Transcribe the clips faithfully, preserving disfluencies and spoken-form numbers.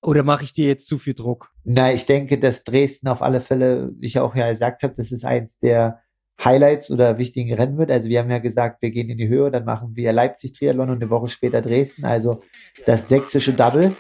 Oder mache ich dir jetzt zu viel Druck? Na, ich denke, dass Dresden auf alle Fälle, wie ich auch ja gesagt habe, das ist eins der Highlights oder wichtigen Rennen wird. Also wir haben ja gesagt, wir gehen in die Höhe, dann machen wir Leipzig-Triathlon und eine Woche später Dresden. Also das sächsische Double.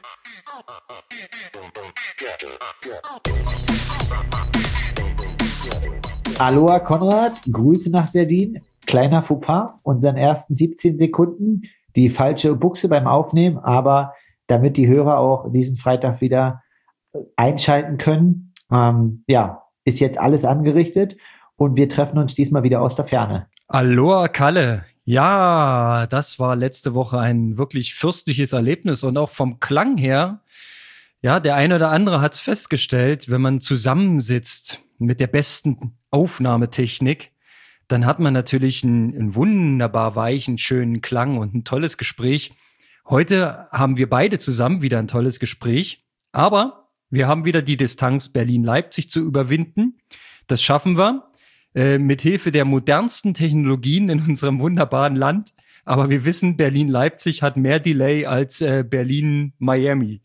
Aloha Konrad, Grüße nach Berlin. Kleiner Fauxpas, unseren ersten siebzehn Sekunden, die falsche Buchse beim Aufnehmen, aber damit die Hörer auch diesen Freitag wieder einschalten können, ähm, ja, ist jetzt alles angerichtet und wir treffen uns diesmal wieder aus der Ferne. Aloha Kalle. Ja, das war letzte Woche ein wirklich fürstliches Erlebnis und auch vom Klang her, ja, der eine oder andere hat es festgestellt, wenn man zusammensitzt mit der besten Aufnahmetechnik, dann hat man natürlich einen, einen wunderbar weichen, schönen Klang und ein tolles Gespräch. Heute haben wir beide zusammen wieder ein tolles Gespräch, aber wir haben wieder die Distanz Berlin-Leipzig zu überwinden. Das schaffen wir äh, mit Hilfe der modernsten Technologien in unserem wunderbaren Land. Aber wir wissen, Berlin-Leipzig hat mehr Delay als äh, Berlin-Miami.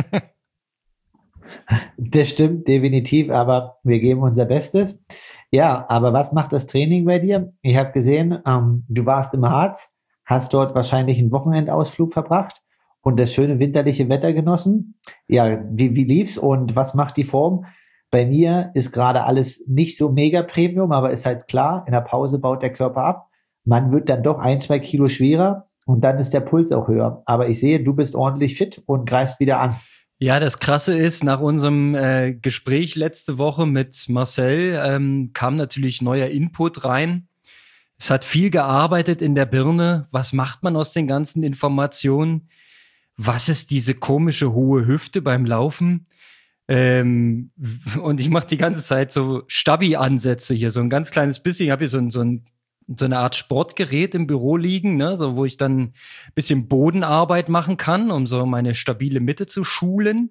Das stimmt, definitiv, aber wir geben unser Bestes. Ja, aber was macht das Training bei dir? Ich habe gesehen, ähm, du warst im Harz, hast dort wahrscheinlich einen Wochenendausflug verbracht und das schöne winterliche Wetter genossen. Ja, wie, wie lief's und was macht die Form? Bei mir ist gerade alles nicht so mega Premium, aber ist halt klar, in der Pause baut der Körper ab. Man wird dann doch ein, zwei Kilo schwerer und dann ist der Puls auch höher. Aber ich sehe, du bist ordentlich fit und greifst wieder an. Ja, das Krasse ist, nach unserem äh, Gespräch letzte Woche mit Marcel ähm, kam natürlich neuer Input rein. Es hat viel gearbeitet in der Birne. Was macht man aus den ganzen Informationen? Was ist diese komische hohe Hüfte beim Laufen? Ähm, und ich mache die ganze Zeit so Stabi-Ansätze hier, so ein ganz kleines bisschen. Ich habe hier so ein, so ein so eine Art Sportgerät im Büro liegen, ne, so wo ich dann ein bisschen Bodenarbeit machen kann, um so meine stabile Mitte zu schulen.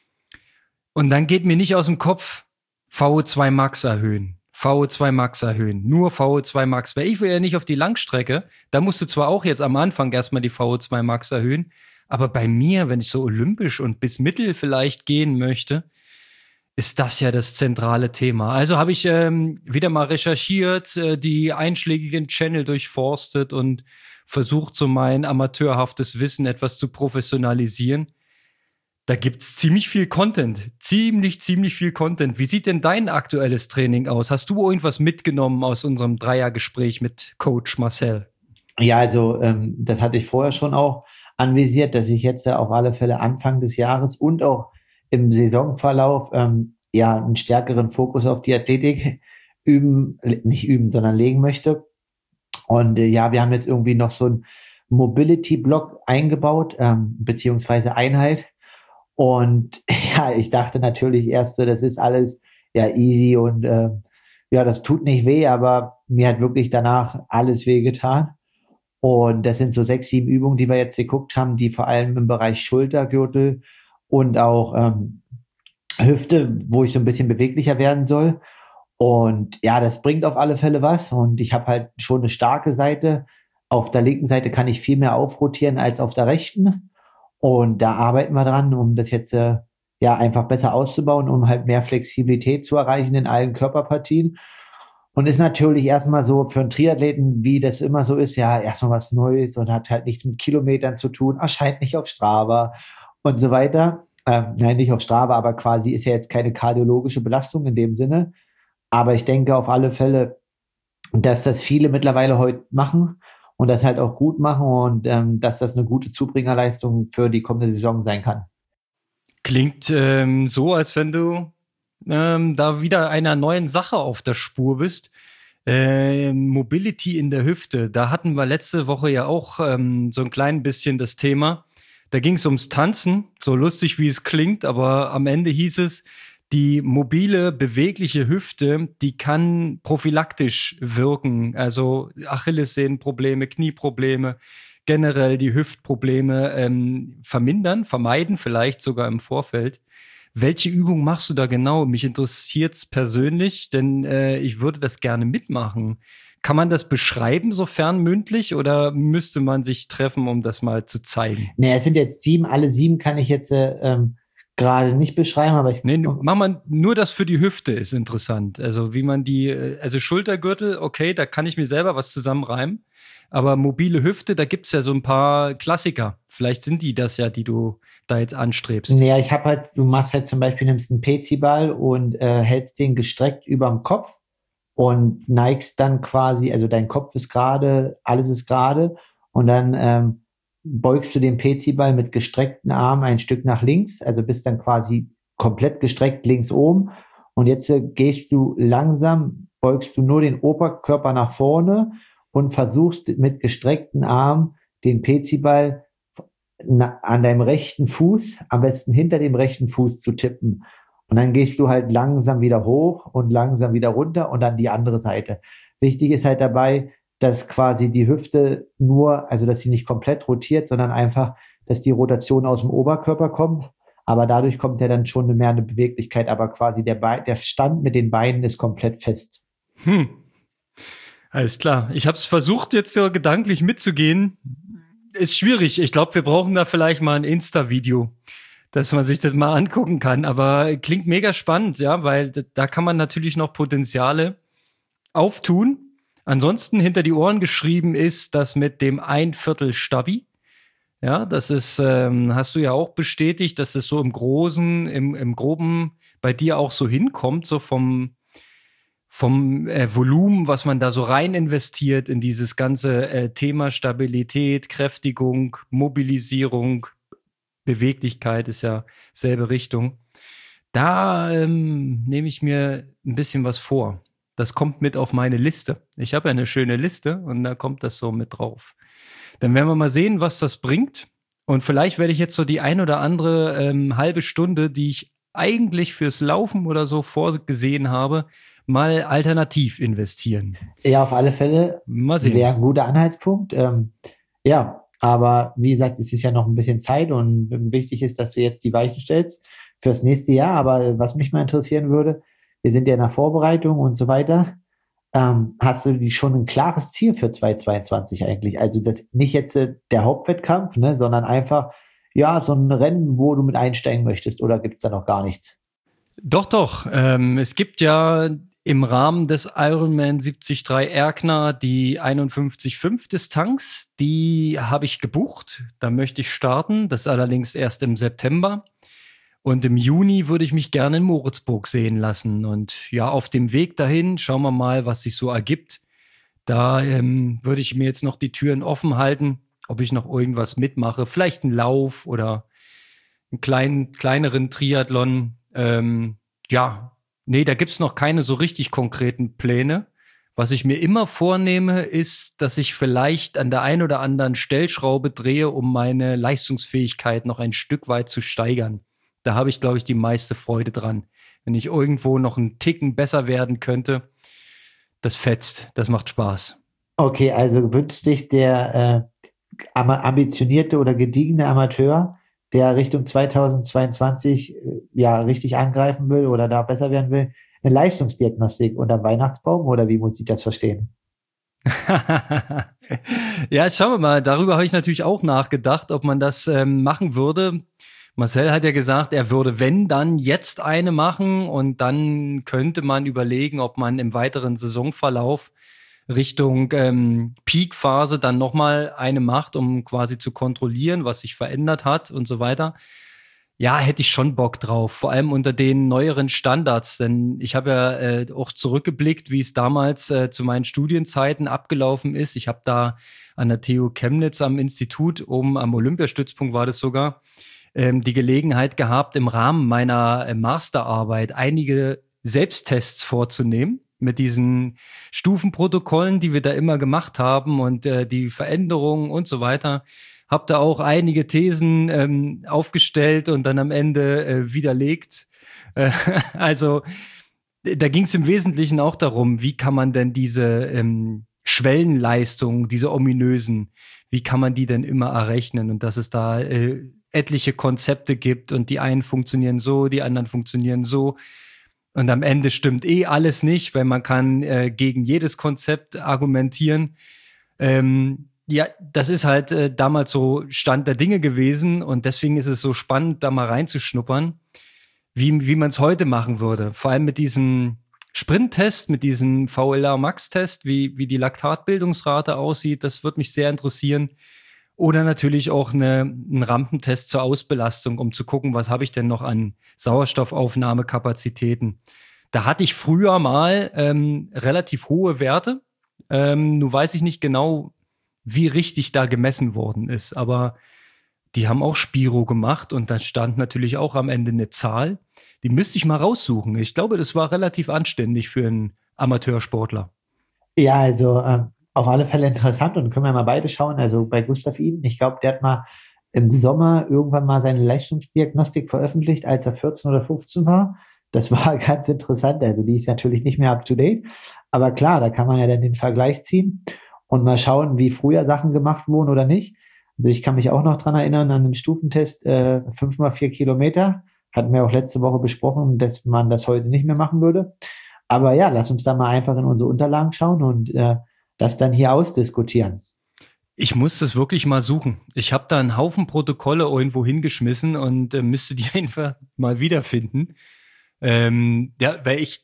Und dann geht mir nicht aus dem Kopf, V O zwei Max erhöhen, V O zwei Max erhöhen, nur V O zwei Max. Weil ich will ja nicht auf die Langstrecke, da musst du zwar auch jetzt am Anfang erstmal die V O zwei Max erhöhen, aber bei mir, wenn ich so olympisch und bis mittel vielleicht gehen möchte, ist das ja das zentrale Thema. Also habe ich ähm, wieder mal recherchiert, äh, die einschlägigen Channel durchforstet und versucht, so mein amateurhaftes Wissen etwas zu professionalisieren. Da gibt's ziemlich viel Content. Ziemlich, ziemlich viel Content. Wie sieht denn dein aktuelles Training aus? Hast du irgendwas mitgenommen aus unserem Dreiergespräch mit Coach Marcel? Ja, also ähm, das hatte ich vorher schon auch anvisiert, dass ich jetzt ja auf alle Fälle Anfang des Jahres und auch im Saisonverlauf ähm, ja einen stärkeren Fokus auf die Athletik üben, nicht üben, sondern legen möchte. Und äh, ja, wir haben jetzt irgendwie noch so einen Mobility-Block eingebaut, ähm, beziehungsweise Einheit. Und ja, ich dachte natürlich erst so, das ist alles ja easy und äh, ja, das tut nicht weh, aber mir hat wirklich danach alles weh getan. Und das sind so sechs, sieben Übungen, die wir jetzt geguckt haben, die vor allem im Bereich Schultergürtel und auch ähm, Hüfte, wo ich so ein bisschen beweglicher werden soll. Und ja, das bringt auf alle Fälle was. Und ich habe halt schon eine starke Seite. Auf der linken Seite kann ich viel mehr aufrotieren als auf der rechten. Und da arbeiten wir dran, um das jetzt äh, ja einfach besser auszubauen, um halt mehr Flexibilität zu erreichen in allen Körperpartien. Und ist natürlich erstmal so für einen Triathleten, wie das immer so ist, ja, erstmal was Neues und hat halt nichts mit Kilometern zu tun, erscheint nicht auf Strava und so weiter. Ähm, nein, nicht auf Strava, aber quasi ist ja jetzt keine kardiologische Belastung in dem Sinne. Aber ich denke auf alle Fälle, dass das viele mittlerweile heute machen und das halt auch gut machen und ähm, dass das eine gute Zubringerleistung für die kommende Saison sein kann. Klingt ähm, so, als wenn du ähm, da wieder einer neuen Sache auf der Spur bist. Äh, Mobility in der Hüfte, da hatten wir letzte Woche ja auch ähm, so ein klein bisschen das Thema. Da ging es ums Tanzen, so lustig wie es klingt, aber am Ende hieß es, die mobile, bewegliche Hüfte, die kann prophylaktisch wirken. Also Achillessehnenprobleme, Knieprobleme, generell die Hüftprobleme ähm, vermindern, vermeiden, vielleicht sogar im Vorfeld. Welche Übung machst du da genau? Mich interessiert's persönlich, denn äh, ich würde das gerne mitmachen. Kann man das beschreiben, sofern mündlich, oder müsste man sich treffen, um das mal zu zeigen? Naja, es sind jetzt sieben, alle sieben kann ich jetzt äh, ähm, gerade nicht beschreiben, aber ich... Nee, mach mal nur das für die Hüfte ist interessant. Also wie man die, also Schultergürtel, okay, da kann ich mir selber was zusammenreimen. Aber mobile Hüfte, da gibt's ja so ein paar Klassiker. Vielleicht sind die das ja, die du da jetzt anstrebst. Naja, ich habe halt, du machst halt zum Beispiel, nimmst einen Peziball und äh, hältst den gestreckt überm Kopf und neigst dann quasi, also dein Kopf ist gerade, alles ist gerade und dann ähm, beugst du den Peziball mit gestreckten Armen ein Stück nach links, also bist dann quasi komplett gestreckt links oben und jetzt äh, gehst du langsam, beugst du nur den Oberkörper nach vorne und versuchst mit gestreckten Armen den Peziball na, an deinem rechten Fuß, am besten hinter dem rechten Fuß zu tippen. Und dann gehst du halt langsam wieder hoch und langsam wieder runter und dann die andere Seite. Wichtig ist halt dabei, dass quasi die Hüfte nur, also dass sie nicht komplett rotiert, sondern einfach, dass die Rotation aus dem Oberkörper kommt. Aber dadurch kommt ja dann schon mehr eine Beweglichkeit, aber quasi der, Be- der Stand mit den Beinen ist komplett fest. Hm. Alles klar. Ich habe es versucht, jetzt so gedanklich mitzugehen. Ist schwierig. Ich glaube, wir brauchen da vielleicht mal ein Insta-Video, dass man sich das mal angucken kann. Aber klingt mega spannend, ja, weil da kann man natürlich noch Potenziale auftun. Ansonsten hinter die Ohren geschrieben ist das mit dem Einviertel Stabi. Ja, das ist, ähm, hast du ja auch bestätigt, dass es so im Großen, im, im Groben bei dir auch so hinkommt, so vom vom äh, Volumen, was man da so rein investiert in dieses ganze äh, Thema Stabilität, Kräftigung, Mobilisierung, Beweglichkeit ist ja selbe Richtung. Da ähm, nehme ich mir ein bisschen was vor. Das kommt mit auf meine Liste. Ich habe ja eine schöne Liste und da kommt das so mit drauf. Dann werden wir mal sehen, was das bringt. Und vielleicht werde ich jetzt so die ein oder andere ähm, halbe Stunde, die ich eigentlich fürs Laufen oder so vorgesehen habe, mal alternativ investieren. Ja, auf alle Fälle Mal sehen. wäre ein guter Anhaltspunkt. Ähm, ja, aber wie gesagt, es ist ja noch ein bisschen Zeit und wichtig ist, dass du jetzt die Weichen stellst fürs nächste Jahr. Aber was mich mal interessieren würde, wir sind ja in der Vorbereitung und so weiter. Ähm, hast du die schon ein klares Ziel für zwanzig zweiundzwanzig eigentlich? Also das nicht jetzt äh, der Hauptwettkampf, ne, sondern einfach ja so ein Rennen, wo du mit einsteigen möchtest, oder gibt es da noch gar nichts? Doch, doch. Ähm, es gibt ja im Rahmen des Ironman siebzig Komma drei Erkner die einundfünfzig Komma fünf Distanz. Die habe ich gebucht. Da möchte ich starten. Das allerdings erst im September. Und im Juni würde ich mich gerne in Moritzburg sehen lassen. Und ja, auf dem Weg dahin schauen wir mal, was sich so ergibt. Da ähm, würde ich mir jetzt noch die Türen offen halten, ob ich noch irgendwas mitmache. Vielleicht einen Lauf oder einen kleinen, kleineren Triathlon. Ähm, ja, nee, da gibt's noch keine so richtig konkreten Pläne. Was ich mir immer vornehme, ist, dass ich vielleicht an der einen oder anderen Stellschraube drehe, um meine Leistungsfähigkeit noch ein Stück weit zu steigern. Da habe ich, glaube ich, die meiste Freude dran. Wenn ich irgendwo noch einen Ticken besser werden könnte, das fetzt, das macht Spaß. Okay, also wünscht sich der äh, ama- ambitionierte oder gediegene Amateur, der Richtung zwanzig zweiundzwanzig äh, ja richtig angreifen will oder da besser werden will, eine Leistungsdiagnostik unter dem Weihnachtsbaum, oder wie muss ich das verstehen? Ja, schauen wir mal. Darüber habe ich natürlich auch nachgedacht, ob man das ähm, machen würde. Marcel hat ja gesagt, er würde, wenn, dann jetzt eine machen und dann könnte man überlegen, ob man im weiteren Saisonverlauf Richtung ähm, Peak-Phase dann nochmal eine macht, um quasi zu kontrollieren, was sich verändert hat und so weiter. Ja, hätte ich schon Bock drauf, vor allem unter den neueren Standards, denn ich habe ja äh, auch zurückgeblickt, wie es damals äh, zu meinen Studienzeiten abgelaufen ist. Ich habe da an der T U Chemnitz am Institut, oben am Olympiastützpunkt war das sogar, ähm, die Gelegenheit gehabt, im Rahmen meiner äh, Masterarbeit einige Selbsttests vorzunehmen mit diesen Stufenprotokollen, die wir da immer gemacht haben und äh, die Veränderungen und so weiter. Hab da auch einige Thesen ähm, aufgestellt und dann am Ende äh, widerlegt. Äh, also da ging es im Wesentlichen auch darum, wie kann man denn diese ähm, Schwellenleistungen, diese ominösen, wie kann man die denn immer errechnen? Und dass es da äh, etliche Konzepte gibt und die einen funktionieren so, die anderen funktionieren so. Und am Ende stimmt eh alles nicht, weil man kann äh, gegen jedes Konzept argumentieren. Ähm, Ja, das ist halt äh, damals so Stand der Dinge gewesen und deswegen ist es so spannend, da mal reinzuschnuppern, wie, wie man es heute machen würde. Vor allem mit diesem Sprinttest, mit diesem V L A Max-Test, wie, wie die Laktatbildungsrate aussieht, das würde mich sehr interessieren. Oder natürlich auch eine, einen Rampentest zur Ausbelastung, um zu gucken, was habe ich denn noch an Sauerstoffaufnahmekapazitäten. Da hatte ich früher mal ähm, relativ hohe Werte. Ähm, nun weiß ich nicht genau, wie richtig da gemessen worden ist. Aber die haben auch Spiro gemacht und da stand natürlich auch am Ende eine Zahl. Die müsste ich mal raussuchen. Ich glaube, das war relativ anständig für einen Amateursportler. Ja, also ähm, auf alle Fälle interessant und können wir mal beide schauen. Also bei Gustav Iden, ich glaube, der hat mal im Sommer irgendwann mal seine Leistungsdiagnostik veröffentlicht, als er vierzehn oder fünfzehn war. Das war ganz interessant. Also die ist natürlich nicht mehr up to date. Aber klar, da kann man ja dann den Vergleich ziehen und mal schauen, wie früher Sachen gemacht wurden oder nicht. Also ich kann mich auch noch dran erinnern an den Stufentest, äh, fünf mal vier Kilometer. Hatten wir auch letzte Woche besprochen, dass man das heute nicht mehr machen würde. Aber ja, lass uns da mal einfach in unsere Unterlagen schauen und äh, das dann hier ausdiskutieren. Ich muss das wirklich mal suchen. Ich habe da einen Haufen Protokolle irgendwo hingeschmissen und äh, müsste die einfach mal wiederfinden. Ähm, ja, weil ich,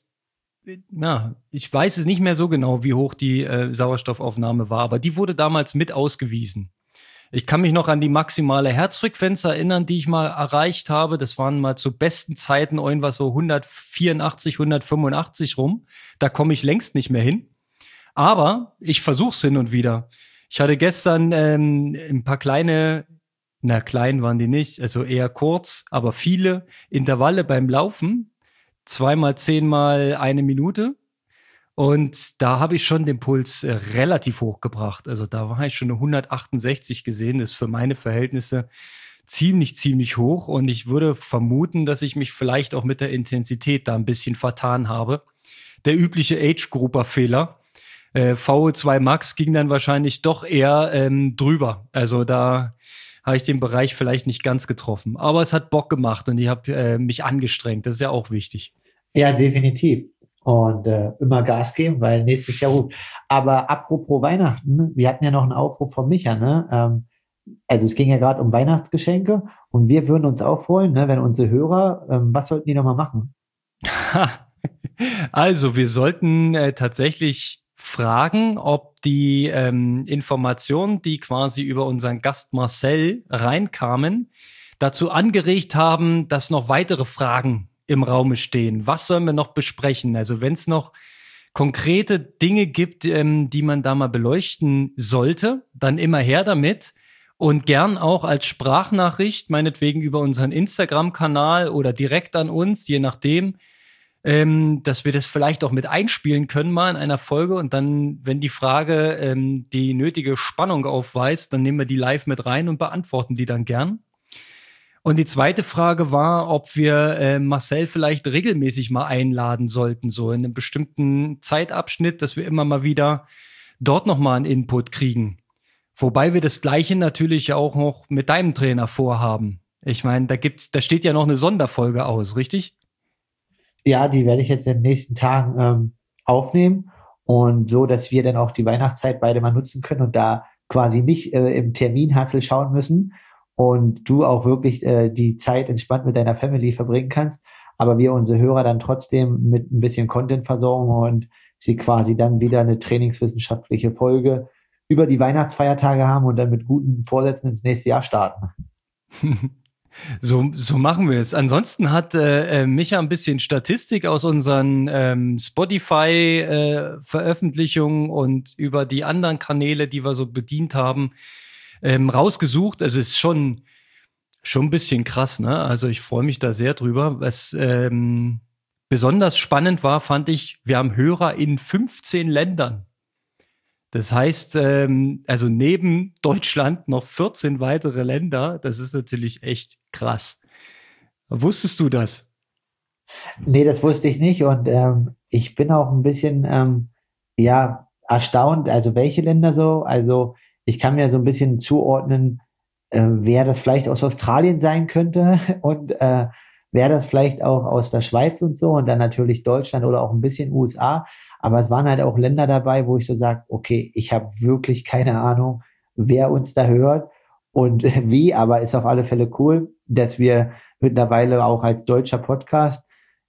ja, ich weiß es nicht mehr so genau, wie hoch die äh, Sauerstoffaufnahme war, aber die wurde damals mit ausgewiesen. Ich kann mich noch an die maximale Herzfrequenz erinnern, die ich mal erreicht habe. Das waren mal zu besten Zeiten irgendwas so hundertvierundachtzig, hundertfünfundachtzig rum. Da komme ich längst nicht mehr hin. Aber ich versuche es hin und wieder. Ich hatte gestern ähm, ein paar kleine, na klein waren die nicht, also eher kurz, aber viele Intervalle beim Laufen. Zweimal zehnmal eine Minute. Und da habe ich schon den Puls äh, relativ hoch gebracht. Also da war ich schon eine hundertachtundsechzig gesehen. Das ist für meine Verhältnisse ziemlich, ziemlich hoch. Und ich würde vermuten, dass ich mich vielleicht auch mit der Intensität da ein bisschen vertan habe. Der übliche Age-Grouper-Fehler. Äh, V O zwei Max ging dann wahrscheinlich doch eher ähm, drüber. Also da habe ich den Bereich vielleicht nicht ganz getroffen. Aber es hat Bock gemacht und ich habe äh, mich angestrengt. Das ist ja auch wichtig. Ja, definitiv. Und äh, immer Gas geben, weil nächstes Jahr ruft. Aber apropos Weihnachten, wir hatten ja noch einen Aufruf von Micha, ne? Ähm, also es ging ja gerade um Weihnachtsgeschenke und wir würden uns auch freuen, ne, wenn unsere Hörer, ähm, was sollten die nochmal machen? Also wir sollten äh, tatsächlich fragen, ob die ähm, Informationen, die quasi über unseren Gast Marcel reinkamen, dazu angeregt haben, dass noch weitere Fragen im Raume stehen. Was sollen wir noch besprechen? Also wenn es noch konkrete Dinge gibt, ähm, die man da mal beleuchten sollte, dann immer her damit. Und gern auch als Sprachnachricht, meinetwegen über unseren Instagram-Kanal oder direkt an uns, je nachdem, ähm, dass wir das vielleicht auch mit einspielen können mal in einer Folge. Und dann, wenn die Frage ähm, die nötige Spannung aufweist, dann nehmen wir die live mit rein und beantworten die dann gern. Und die zweite Frage war, ob wir äh, Marcel vielleicht regelmäßig mal einladen sollten, so in einem bestimmten Zeitabschnitt, dass wir immer mal wieder dort nochmal einen Input kriegen. Wobei wir das Gleiche natürlich auch noch mit deinem Trainer vorhaben. Ich meine, da gibt's, da steht ja noch eine Sonderfolge aus, richtig? Ja, die werde ich jetzt in den nächsten Tagen ähm, aufnehmen und so, dass wir dann auch die Weihnachtszeit beide mal nutzen können und da quasi nicht äh, im Terminhassel schauen müssen und du auch wirklich äh, die Zeit entspannt mit deiner Family verbringen kannst, aber wir unsere Hörer dann trotzdem mit ein bisschen Content versorgen und sie quasi dann wieder eine trainingswissenschaftliche Folge über die Weihnachtsfeiertage haben und dann mit guten Vorsätzen ins nächste Jahr starten. So, so machen wir es. Ansonsten hat äh, Micha ein bisschen Statistik aus unseren ähm, Spotify-Veröffentlichungen äh, und über die anderen Kanäle, die wir so bedient haben, ähm, rausgesucht. Also es ist schon, schon ein bisschen krass, ne? Also ich freue mich da sehr drüber. Was ähm, besonders spannend war, fand ich, wir haben Hörer in fünfzehn Ländern. Das heißt, ähm, also neben Deutschland noch vierzehn weitere Länder. Das ist natürlich echt krass. Wusstest du das? Nee, das wusste ich nicht und ähm, ich bin auch ein bisschen ähm, ja erstaunt, also welche Länder so, also ich kann mir so ein bisschen zuordnen, äh, wer das vielleicht aus Australien sein könnte und äh, wer das vielleicht auch aus der Schweiz und so und dann natürlich Deutschland oder auch ein bisschen U S A, aber es waren halt auch Länder dabei, wo ich so sage, okay, ich habe wirklich keine Ahnung, wer uns da hört und wie, aber ist auf alle Fälle cool, dass wir mittlerweile auch als deutscher Podcast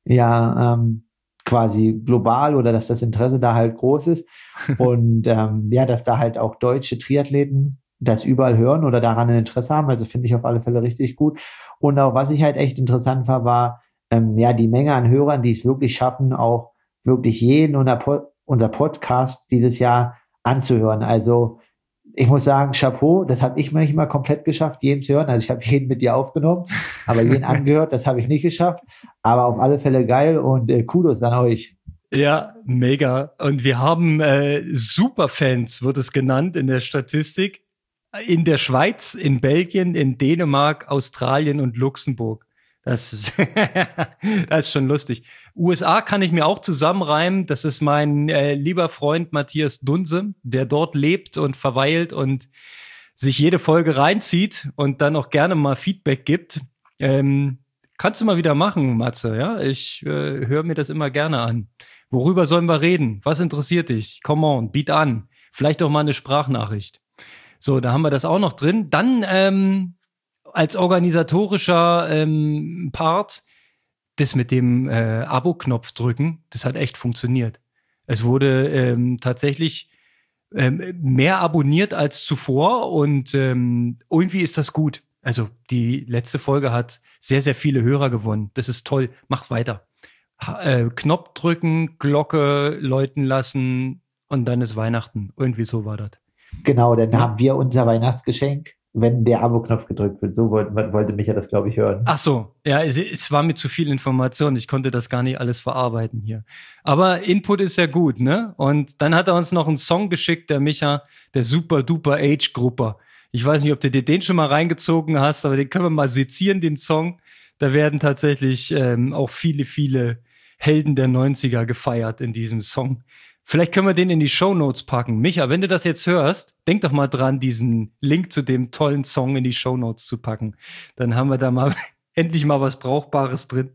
ja ähm, quasi global oder dass das Interesse da halt groß ist und ähm, ja, dass da halt auch deutsche Triathleten das überall hören oder daran ein Interesse haben. Also finde ich auf alle Fälle richtig gut. Und auch was ich halt echt interessant war, war ähm, ja die Menge an Hörern, die es wirklich schaffen, auch wirklich jeden unser, Pod- unser Podcast dieses Jahr anzuhören. Also ich muss sagen, Chapeau, das habe ich nicht mal komplett geschafft, jeden zu hören. Also ich habe jeden mit dir aufgenommen, aber jeden angehört, das habe ich nicht geschafft. Aber auf alle Fälle geil und äh, Kudos an euch. Ja, mega. Und wir haben äh, Superfans, wird es genannt in der Statistik. In der Schweiz, in Belgien, in Dänemark, Australien und Luxemburg. Das ist, das ist schon lustig. U S A kann ich mir auch zusammenreimen. Das ist mein äh, lieber Freund Matthias Dunse, der dort lebt und verweilt und sich jede Folge reinzieht und dann auch gerne mal Feedback gibt. Ähm, kannst du mal wieder machen, Matze, ja? Ich äh, höre mir das immer gerne an. Worüber sollen wir reden? Was interessiert dich? Come on, biet an. Vielleicht auch mal eine Sprachnachricht. So, da haben wir das auch noch drin. Dann ähm, als organisatorischer ähm, Part, das mit dem äh, Abo-Knopf drücken, das hat echt funktioniert. Es wurde ähm, tatsächlich ähm, mehr abonniert als zuvor und ähm, irgendwie ist das gut. Also die letzte Folge hat sehr, sehr viele Hörer gewonnen. Das ist toll. Macht weiter. Ha- äh, Knopf drücken, Glocke läuten lassen und dann ist Weihnachten. Irgendwie so war das. Genau, dann Ja. haben wir unser Weihnachtsgeschenk, wenn der Abo-Knopf gedrückt wird. So wollte, wollte Micha das, glaube ich, hören. Ach so, ja, es, es war mir zu viel Information. Ich konnte das gar nicht alles verarbeiten hier. Aber Input ist ja gut, ne? Und dann hat er uns noch einen Song geschickt, der Micha, der Super Duper Age Grupper. Ich weiß nicht, ob du dir den schon mal reingezogen hast, aber den können wir mal sezieren, den Song. Da werden tatsächlich ähm, auch viele, viele Helden der neunziger gefeiert in diesem Song. Vielleicht können wir den in die Shownotes packen. Micha, wenn du das jetzt hörst, denk doch mal dran, diesen Link zu dem tollen Song in die Shownotes zu packen. Dann haben wir da mal endlich mal was Brauchbares drin.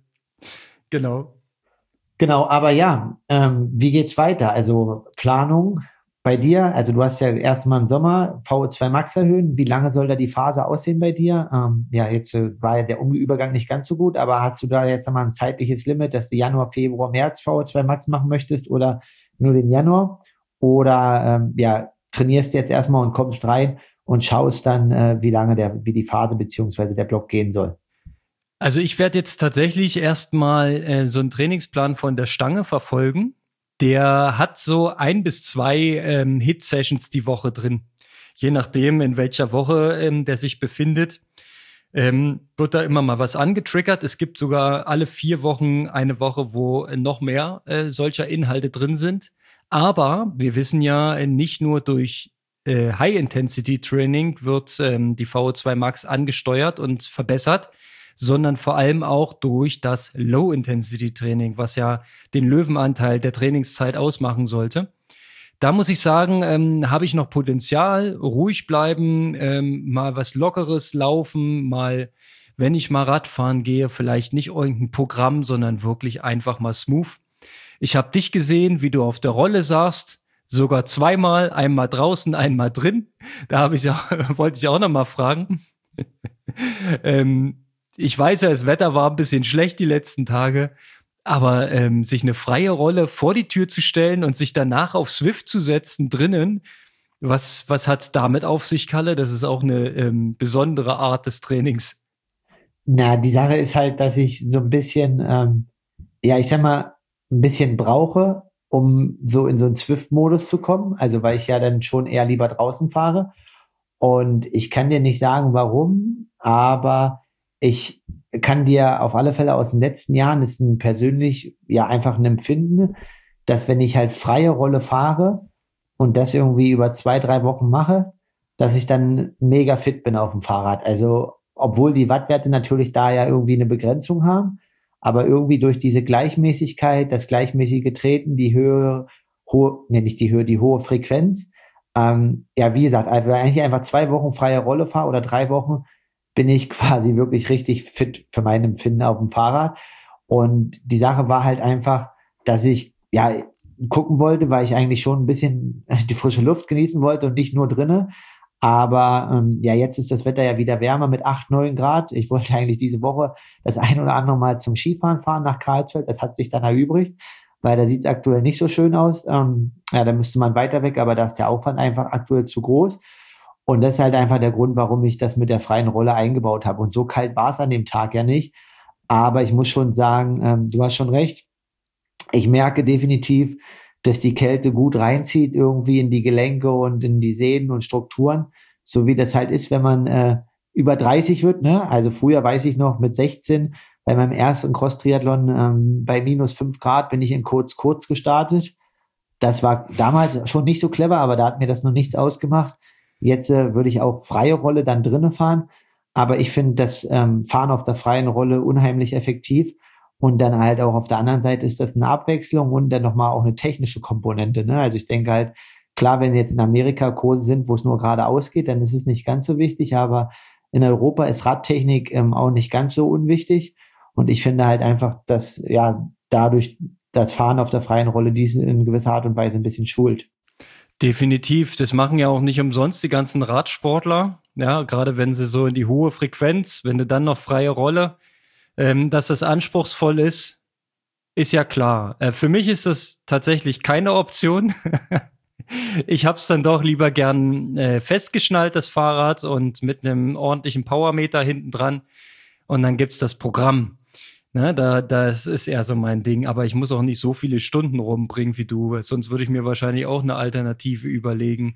Genau. Genau, aber ja, ähm, wie geht's weiter? Also Planung bei dir, also du hast ja erst mal im Sommer V O zwei Max erhöhen. Wie lange soll da die Phase aussehen bei dir? Ähm, ja, jetzt äh, war ja der Übergang nicht ganz so gut, aber hast du da jetzt mal ein zeitliches Limit, dass du Januar, Februar, März V O zwei Max machen möchtest oder nur den Januar? Oder ähm, ja, trainierst du jetzt erstmal und kommst rein und schaust dann, äh, wie lange der, wie die Phase beziehungsweise der Block gehen soll? Also ich werde jetzt tatsächlich erstmal äh, so einen Trainingsplan von der Stange verfolgen. Der hat so ein bis zwei ähm, Hit-Sessions die Woche drin. Je nachdem, in welcher Woche ähm, der sich befindet, ähm, wird da immer mal was angetriggert. Es gibt sogar alle vier Wochen eine Woche, wo noch mehr äh, solcher Inhalte drin sind. Aber wir wissen ja, äh, nicht nur durch äh, High-Intensity-Training wird ähm, die V O zwei Max angesteuert und verbessert, sondern vor allem auch durch das Low-Intensity-Training, was ja den Löwenanteil der Trainingszeit ausmachen sollte. Da muss ich sagen, ähm, habe ich noch Potenzial, ruhig bleiben, ähm, mal was Lockeres laufen, mal, wenn ich mal Radfahren gehe, vielleicht nicht irgendein Programm, sondern wirklich einfach mal smooth. Ich habe dich gesehen, wie du auf der Rolle saßt, sogar zweimal, einmal draußen, einmal drin. Da habe ich auch, wollte ich auch noch mal fragen. ähm, ich weiß ja, das Wetter war ein bisschen schlecht die letzten Tage. Aber ähm, sich eine freie Rolle vor die Tür zu stellen und sich danach auf Swift zu setzen drinnen, was, was hat's damit auf sich, Kalle? Das ist auch eine ähm, besondere Art des Trainings. Na, die Sache ist halt, dass ich so ein bisschen, ähm, ja, ich sag mal, ein bisschen brauche, um so in so einen Swift-Modus zu kommen. Also, weil ich ja dann schon eher lieber draußen fahre. Und ich kann dir nicht sagen, warum, aber ich kann dir auf alle Fälle aus den letzten Jahren, ist ein persönlich, ja, einfach ein Empfinden, dass wenn ich halt freie Rolle fahre und das irgendwie über zwei, drei Wochen mache, dass ich dann mega fit bin auf dem Fahrrad. Also, obwohl die Wattwerte natürlich da ja irgendwie eine Begrenzung haben, aber irgendwie durch diese Gleichmäßigkeit, das gleichmäßige Treten, die Höhe, hohe, ne, nicht die Höhe, die hohe Frequenz, ähm, ja, wie gesagt, also wenn ich einfach zwei Wochen freie Rolle fahre oder drei Wochen, bin ich quasi wirklich richtig fit für mein Empfinden auf dem Fahrrad. Und die Sache war halt einfach, dass ich ja gucken wollte, weil ich eigentlich schon ein bisschen die frische Luft genießen wollte und nicht nur drinnen. Aber ähm, ja, jetzt ist das Wetter ja wieder wärmer mit acht, neun Grad. Ich wollte eigentlich diese Woche das ein oder andere Mal zum Skifahren fahren nach Karlsfeld. Das hat sich dann erübrigt, weil da sieht es aktuell nicht so schön aus. Ähm, ja, da müsste man weiter weg, aber da ist der Aufwand einfach aktuell zu groß. Und das ist halt einfach der Grund, warum ich das mit der freien Rolle eingebaut habe. Und so kalt war es an dem Tag ja nicht. Aber ich muss schon sagen, ähm, du hast schon recht. Ich merke definitiv, dass die Kälte gut reinzieht, irgendwie in die Gelenke und in die Sehnen und Strukturen, so wie das halt ist, wenn man äh, über dreißig wird. Ne? Also früher weiß ich noch mit sechzehn, bei meinem ersten Cross-Triathlon ähm, bei minus fünf Grad bin ich in kurz kurz gestartet. Das war damals schon nicht so clever, aber da hat mir das noch nichts ausgemacht. Jetzt äh, würde ich auch freie Rolle dann drinnen fahren. Aber ich finde das ähm, Fahren auf der freien Rolle unheimlich effektiv. Und dann halt auch auf der anderen Seite ist das eine Abwechslung und dann nochmal auch eine technische Komponente. Ne? Also ich denke halt, klar, wenn jetzt in Amerika Kurse sind, wo es nur geradeaus geht, dann ist es nicht ganz so wichtig. Aber in Europa ist Radtechnik ähm, auch nicht ganz so unwichtig. Und ich finde halt einfach, dass ja dadurch das Fahren auf der freien Rolle diese in gewisser Art und Weise ein bisschen schult. Definitiv. Das machen ja auch nicht umsonst die ganzen Radsportler. Ja, gerade wenn sie so in die hohe Frequenz, wenn du dann noch freie Rolle, ähm, dass das anspruchsvoll ist, ist ja klar. Äh, für mich ist das tatsächlich keine Option. Ich hab's dann doch lieber gern äh, festgeschnallt, das Fahrrad, und mit einem ordentlichen Powermeter hinten dran. Und dann gibt's das Programm. Ne, da, das ist eher so mein Ding, aber ich muss auch nicht so viele Stunden rumbringen wie du, sonst würde ich mir wahrscheinlich auch eine Alternative überlegen.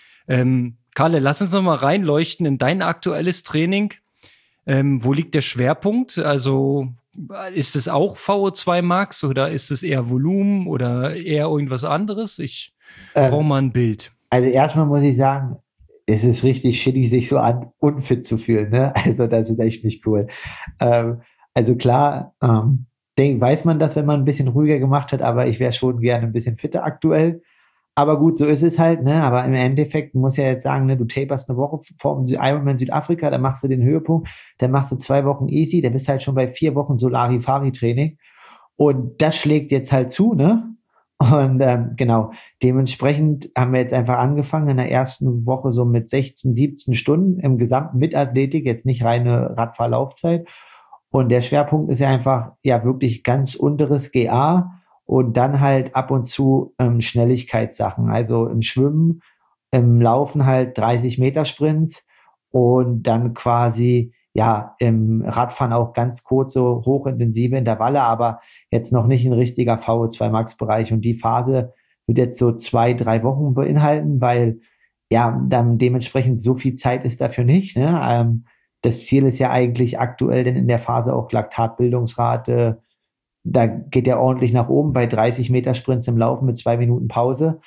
Ähm, Kalle, lass uns noch mal reinleuchten in dein aktuelles Training. Ähm, wo liegt der Schwerpunkt? Also ist es auch V O zwei Max oder ist es eher Volumen oder eher irgendwas anderes? Ich ähm, brauche mal ein Bild. Also erstmal muss ich sagen, es ist richtig shitty, sich so an unfit zu fühlen. Ne? Also das ist echt nicht cool. Ähm, Also klar, ähm, denk, weiß man das, wenn man ein bisschen ruhiger gemacht hat, aber ich wäre schon gerne ein bisschen fitter aktuell. Aber gut, so ist es halt, ne? Aber im Endeffekt muss ja jetzt sagen, ne, du taperst eine Woche vor dem Ironman Südafrika, dann machst du den Höhepunkt, dann machst du zwei Wochen easy, dann bist du halt schon bei vier Wochen Solari-Fari-Training. Und das schlägt jetzt halt zu, ne? Und ähm, genau, dementsprechend haben wir jetzt einfach angefangen in der ersten Woche so mit sechzehn, siebzehn Stunden im gesamten mit Athletik, jetzt nicht reine Radfahrlaufzeit. Und der Schwerpunkt ist ja einfach, ja, wirklich ganz unteres G A und dann halt ab und zu ähm, Schnelligkeitssachen. Also im Schwimmen, im Laufen halt dreißig Meter Sprints und dann quasi, ja, im Radfahren auch ganz kurze, hochintensive Intervalle, aber jetzt noch nicht ein richtiger V O zwei Max Bereich. Und die Phase wird jetzt so zwei, drei Wochen beinhalten, weil ja, dann dementsprechend so viel Zeit ist dafür nicht, ne? Ähm, Das Ziel ist ja eigentlich aktuell denn in der Phase auch Laktatbildungsrate. Da geht er ordentlich nach oben bei dreißig Meter Sprints im Laufen mit zwei Minuten Pause.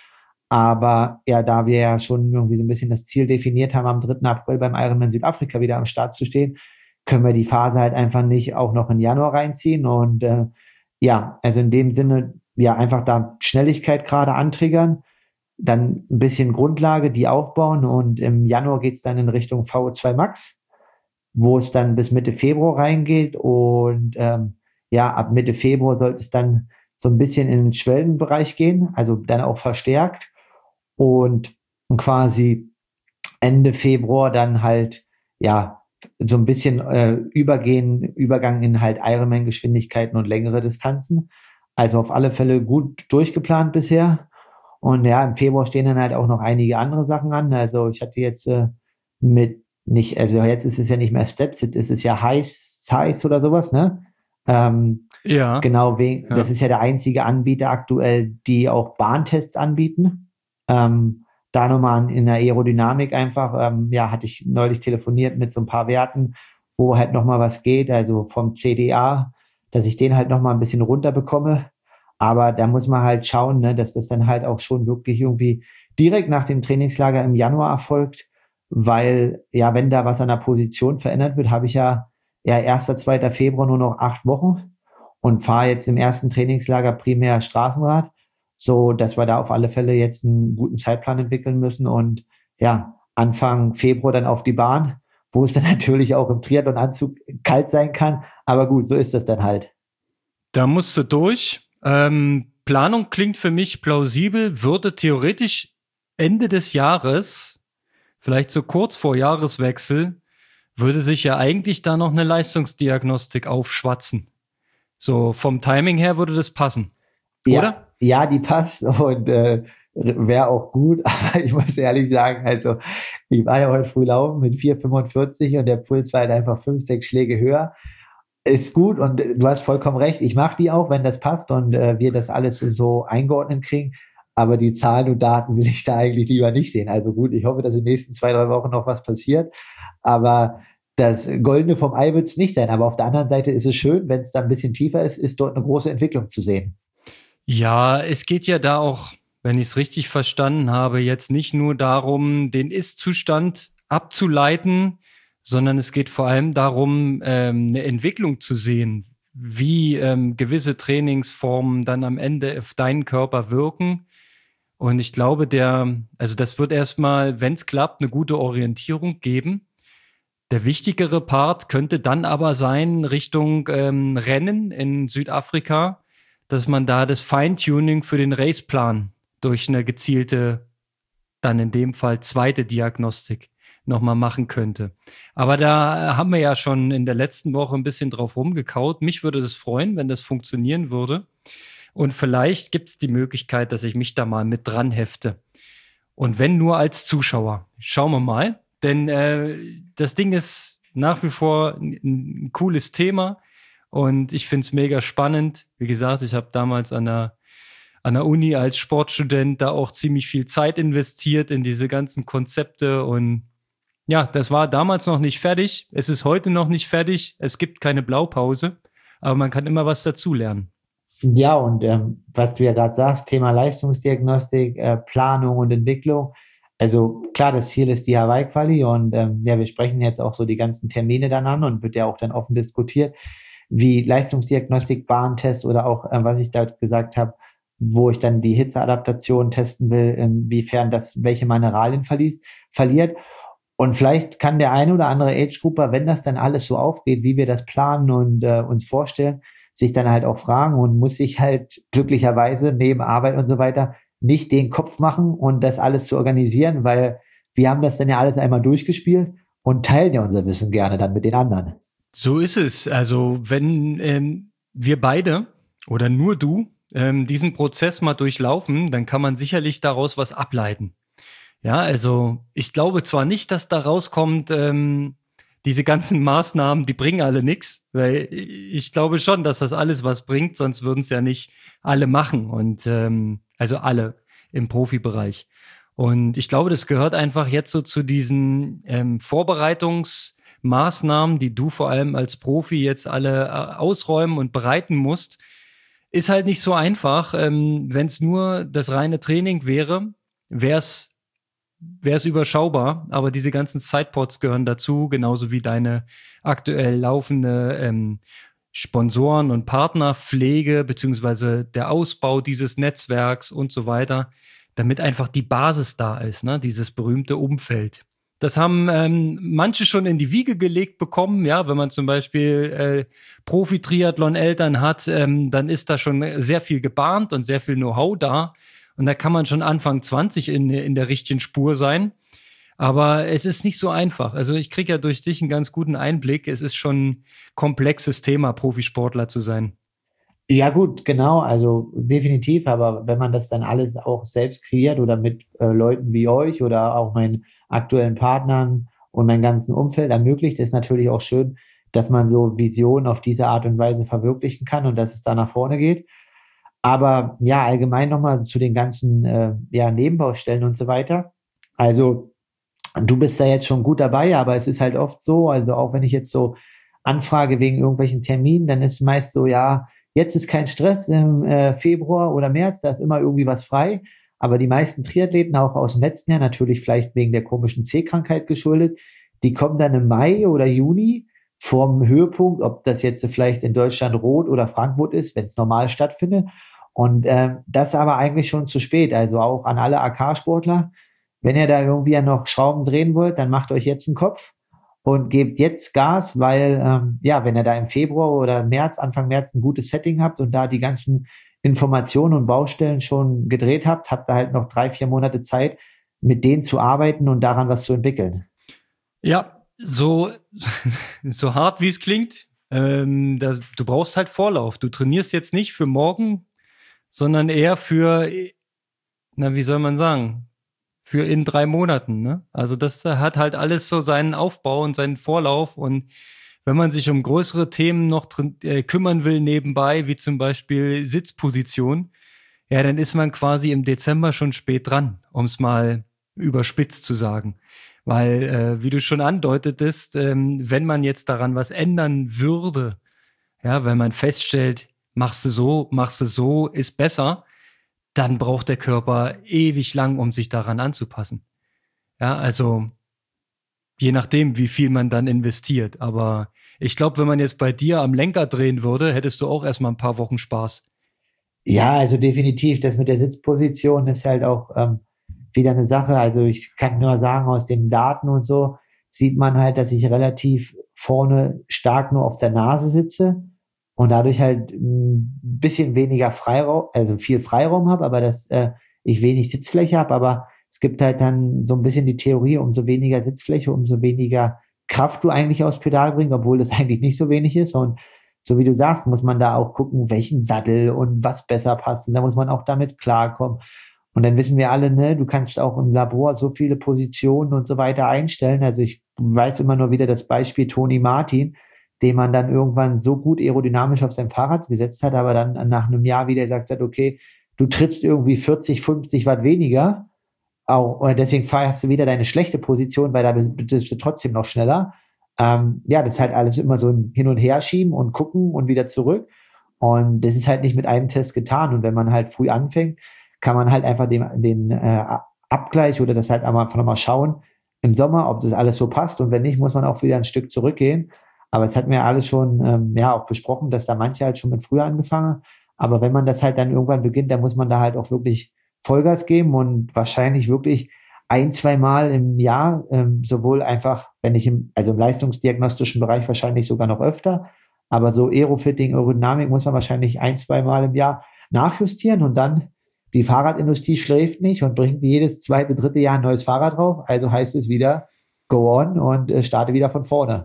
Aber ja, da wir ja schon irgendwie so ein bisschen das Ziel definiert haben, am dritten April beim Ironman Südafrika wieder am Start zu stehen, können wir die Phase halt einfach nicht auch noch in Januar reinziehen. Und äh, ja, also in dem Sinne, ja, einfach da Schnelligkeit gerade antriggern, dann ein bisschen Grundlage, die aufbauen. Und im Januar geht es dann in Richtung V O zwei Max, wo es dann bis Mitte Februar reingeht. Und ähm, ja, ab Mitte Februar sollte es dann so ein bisschen in den Schwellenbereich gehen, also dann auch verstärkt. Und quasi Ende Februar dann halt, ja, so ein bisschen äh, übergehen, Übergang in halt Ironman-Geschwindigkeiten und längere Distanzen. Also auf alle Fälle gut durchgeplant bisher. Und ja, im Februar stehen dann halt auch noch einige andere Sachen an. Also ich hatte jetzt äh, mit nicht, also jetzt ist es ja nicht mehr Steps, jetzt ist es ja High Size oder sowas, ne? Ähm, ja. Genau, wegen, ja. Das ist ja der einzige Anbieter aktuell, die auch Bahntests anbieten. Ähm, da nochmal in der Aerodynamik einfach, ähm, ja, hatte ich neulich telefoniert mit so ein paar Werten, wo halt nochmal was geht, also vom C D A, dass ich den halt nochmal ein bisschen runter bekomme. Aber da muss man halt schauen, ne, dass das dann halt auch schon wirklich irgendwie direkt nach dem Trainingslager im Januar erfolgt, weil, ja, wenn da was an der Position verändert wird, habe ich ja, ja erster, zweiter Februar nur noch acht Wochen und fahre jetzt im ersten Trainingslager primär Straßenrad, so dass wir da auf alle Fälle jetzt einen guten Zeitplan entwickeln müssen und ja, Anfang Februar dann auf die Bahn, wo es dann natürlich auch im Triathlon-Anzug kalt sein kann, aber gut, so ist das dann halt. Da musst du durch. Ähm, Planung klingt für mich plausibel, würde theoretisch Ende des Jahres vielleicht so kurz vor Jahreswechsel, würde sich ja eigentlich da noch eine Leistungsdiagnostik aufschwatzen. So vom Timing her würde das passen, Ja, oder? ja, die passt und äh, wäre auch gut, aber ich muss ehrlich sagen, also ich war ja heute früh laufen mit vier Komma fünfundvierzig und der Puls war halt einfach fünf, sechs Schläge höher. Ist gut und du hast vollkommen recht. Ich mache die auch, wenn das passt und äh, wir das alles so eingeordnet kriegen. Aber die Zahlen und Daten will ich da eigentlich lieber nicht sehen. Also gut, ich hoffe, dass in den nächsten zwei, drei Wochen noch was passiert. Aber das Goldene vom Ei wird es nicht sein. Aber auf der anderen Seite ist es schön, wenn es da ein bisschen tiefer ist, ist dort eine große Entwicklung zu sehen. Ja, es geht ja da auch, wenn ich es richtig verstanden habe, jetzt nicht nur darum, den Ist-Zustand abzuleiten, sondern es geht vor allem darum, ähm, eine Entwicklung zu sehen, wie ähm, gewisse Trainingsformen dann am Ende auf deinen Körper wirken. Und ich glaube, der, also das wird erstmal, wenn es klappt, eine gute Orientierung geben. Der wichtigere Part könnte dann aber sein Richtung ähm, Rennen in Südafrika, dass man da das Feintuning für den Raceplan durch eine gezielte, dann in dem Fall zweite Diagnostik nochmal machen könnte. Aber da haben wir ja schon in der letzten Woche ein bisschen drauf rumgekaut. Mich würde das freuen, wenn das funktionieren würde. Und vielleicht gibt es die Möglichkeit, dass ich mich da mal mit dran hefte. Und wenn nur als Zuschauer. Schauen wir mal. Denn äh, das Ding ist nach wie vor ein, ein cooles Thema. Und ich finde es mega spannend. Wie gesagt, ich habe damals an der, an der Uni als Sportstudent da auch ziemlich viel Zeit investiert in diese ganzen Konzepte. Und ja, das war damals noch nicht fertig. Es ist heute noch nicht fertig. Es gibt keine Blaupause. Aber man kann immer was dazulernen. Ja, und ähm, was du ja gerade sagst, Thema Leistungsdiagnostik, äh, Planung und Entwicklung. Also klar, das Ziel ist die Hawaii-Quali und ähm, ja, wir sprechen jetzt auch so die ganzen Termine dann an und wird ja auch dann offen diskutiert, wie Leistungsdiagnostik, Bahntest oder auch, äh, was ich da gesagt habe, wo ich dann die Hitzeadaptation testen will, inwiefern das welche Mineralien verlies, verliert. Und vielleicht kann der eine oder andere Age-Grupper, wenn das dann alles so aufgeht, wie wir das planen und äh, uns vorstellen, sich dann halt auch fragen und muss sich halt glücklicherweise neben Arbeit und so weiter nicht den Kopf machen und das alles zu organisieren, weil wir haben das dann ja alles einmal durchgespielt und teilen ja unser Wissen gerne dann mit den anderen. So ist es. Also wenn ähm, wir beide oder nur du ähm, diesen Prozess mal durchlaufen, dann kann man sicherlich daraus was ableiten. Ja, also ich glaube zwar nicht, dass da rauskommt, ähm, diese ganzen Maßnahmen, die bringen alle nichts, weil ich glaube schon, dass das alles was bringt, sonst würden es ja nicht alle machen und ähm, also alle im Profibereich. Und ich glaube, das gehört einfach jetzt so zu diesen ähm, Vorbereitungsmaßnahmen, die du vor allem als Profi jetzt alle äh, ausräumen und bereiten musst. Ist halt nicht so einfach. Ähm, wenn es nur das reine Training wäre, wäre es wäre es überschaubar, aber diese ganzen Sidepods gehören dazu, genauso wie deine aktuell laufende ähm, Sponsoren- und Partnerpflege, beziehungsweise der Ausbau dieses Netzwerks und so weiter, damit einfach die Basis da ist, ne? Dieses berühmte Umfeld. Das haben ähm, manche schon in die Wiege gelegt bekommen, ja, wenn man zum Beispiel äh, Profi-Triathlon-Eltern hat, ähm, dann ist da schon sehr viel gebahnt und sehr viel Know-how da. Und da kann man schon Anfang zwanzig in, in der richtigen Spur sein. Aber es ist nicht so einfach. Also ich kriege ja durch dich einen ganz guten Einblick. Es ist schon ein komplexes Thema, Profisportler zu sein. Ja gut, genau, also definitiv, aber wenn man das dann alles auch selbst kreiert oder mit äh, Leuten wie euch oder auch meinen aktuellen Partnern und meinem ganzen Umfeld ermöglicht, ist natürlich auch schön, dass man so Visionen auf diese Art und Weise verwirklichen kann und dass es da nach vorne geht. Aber ja, allgemein nochmal zu den ganzen äh, ja, Nebenbaustellen und so weiter. Also du bist da jetzt schon gut dabei, aber es ist halt oft so, also auch wenn ich jetzt so anfrage wegen irgendwelchen Terminen, dann ist meist so, ja, jetzt ist kein Stress im äh, Februar oder März, da ist immer irgendwie was frei. Aber die meisten Triathleten, auch aus dem letzten Jahr, natürlich vielleicht wegen der komischen C-Krankheit geschuldet, die kommen dann im Mai oder Juni vorm Höhepunkt, ob das jetzt vielleicht in Deutschland Rot oder Frankfurt ist, wenn es normal stattfindet. Und äh, das ist aber eigentlich schon zu spät. Also auch an alle A K-Sportler, wenn ihr da irgendwie noch Schrauben drehen wollt, dann macht euch jetzt einen Kopf und gebt jetzt Gas, weil ähm, ja, wenn ihr da im Februar oder März, Anfang März ein gutes Setting habt und da die ganzen Informationen und Baustellen schon gedreht habt, habt ihr halt noch drei, vier Monate Zeit, mit denen zu arbeiten und daran was zu entwickeln. Ja, so, so hart wie es klingt, ähm, da, du brauchst halt Vorlauf. Du trainierst jetzt nicht für morgen, sondern eher für, na, wie soll man sagen, für in drei Monaten, ne? Also das hat halt alles so seinen Aufbau und seinen Vorlauf, und wenn man sich um größere Themen noch drin, äh, kümmern will nebenbei, wie zum Beispiel Sitzposition, ja, dann ist man quasi im Dezember schon spät dran, um es mal überspitzt zu sagen. Weil, äh, wie du schon andeutetest, ähm, wenn man jetzt daran was ändern würde, ja, wenn man feststellt, machst du so, machst du so, ist besser, dann braucht der Körper ewig lang, um sich daran anzupassen. Ja, also je nachdem, wie viel man dann investiert. Aber ich glaube, wenn man jetzt bei dir am Lenker drehen würde, hättest du auch erstmal ein paar Wochen Spaß. Ja, also definitiv. Das mit der Sitzposition ist halt auch ähm, wieder eine Sache. Also ich kann nur sagen, aus den Daten und so sieht man halt, dass ich relativ vorne stark nur auf der Nase sitze und dadurch halt ein bisschen weniger Freiraum, also viel Freiraum habe, aber dass äh, ich wenig Sitzfläche habe. Aber es gibt halt dann so ein bisschen die Theorie, umso weniger Sitzfläche, umso weniger Kraft du eigentlich aufs Pedal bringst, obwohl das eigentlich nicht so wenig ist. Und so wie du sagst, muss man da auch gucken, welchen Sattel und was besser passt. Und da muss man auch damit klarkommen. Und dann wissen wir alle, ne, du kannst auch im Labor so viele Positionen und so weiter einstellen. Also ich weiß immer nur wieder das Beispiel Toni Martin, den man dann irgendwann so gut aerodynamisch auf sein Fahrrad gesetzt hat, aber dann nach einem Jahr wieder gesagt hat, okay, du trittst irgendwie vierzig, fünfzig Watt weniger. Auch, und deswegen feierst du wieder deine schlechte Position, weil da bist du trotzdem noch schneller. Ähm, ja, das ist halt alles immer so ein Hin- und Herschieben und gucken und wieder zurück. Und das ist halt nicht mit einem Test getan. Und wenn man halt früh anfängt, kann man halt einfach den, den äh, Abgleich oder das halt einfach nochmal schauen im Sommer, ob das alles so passt. Und wenn nicht, muss man auch wieder ein Stück zurückgehen. Aber es hat mir alles schon ähm, ja auch besprochen, dass da manche halt schon mit früher angefangen. Aber wenn man das halt dann irgendwann beginnt, dann muss man da halt auch wirklich Vollgas geben und wahrscheinlich wirklich ein, zwei Mal im Jahr, ähm, sowohl einfach, wenn ich im, also im leistungsdiagnostischen Bereich wahrscheinlich sogar noch öfter, aber so Aerofitting, Aerodynamik muss man wahrscheinlich ein, zwei Mal im Jahr nachjustieren und dann die Fahrradindustrie schläft nicht und bringt jedes zweite, dritte Jahr ein neues Fahrrad drauf. Also heißt es wieder, go on und äh, starte wieder von vorne.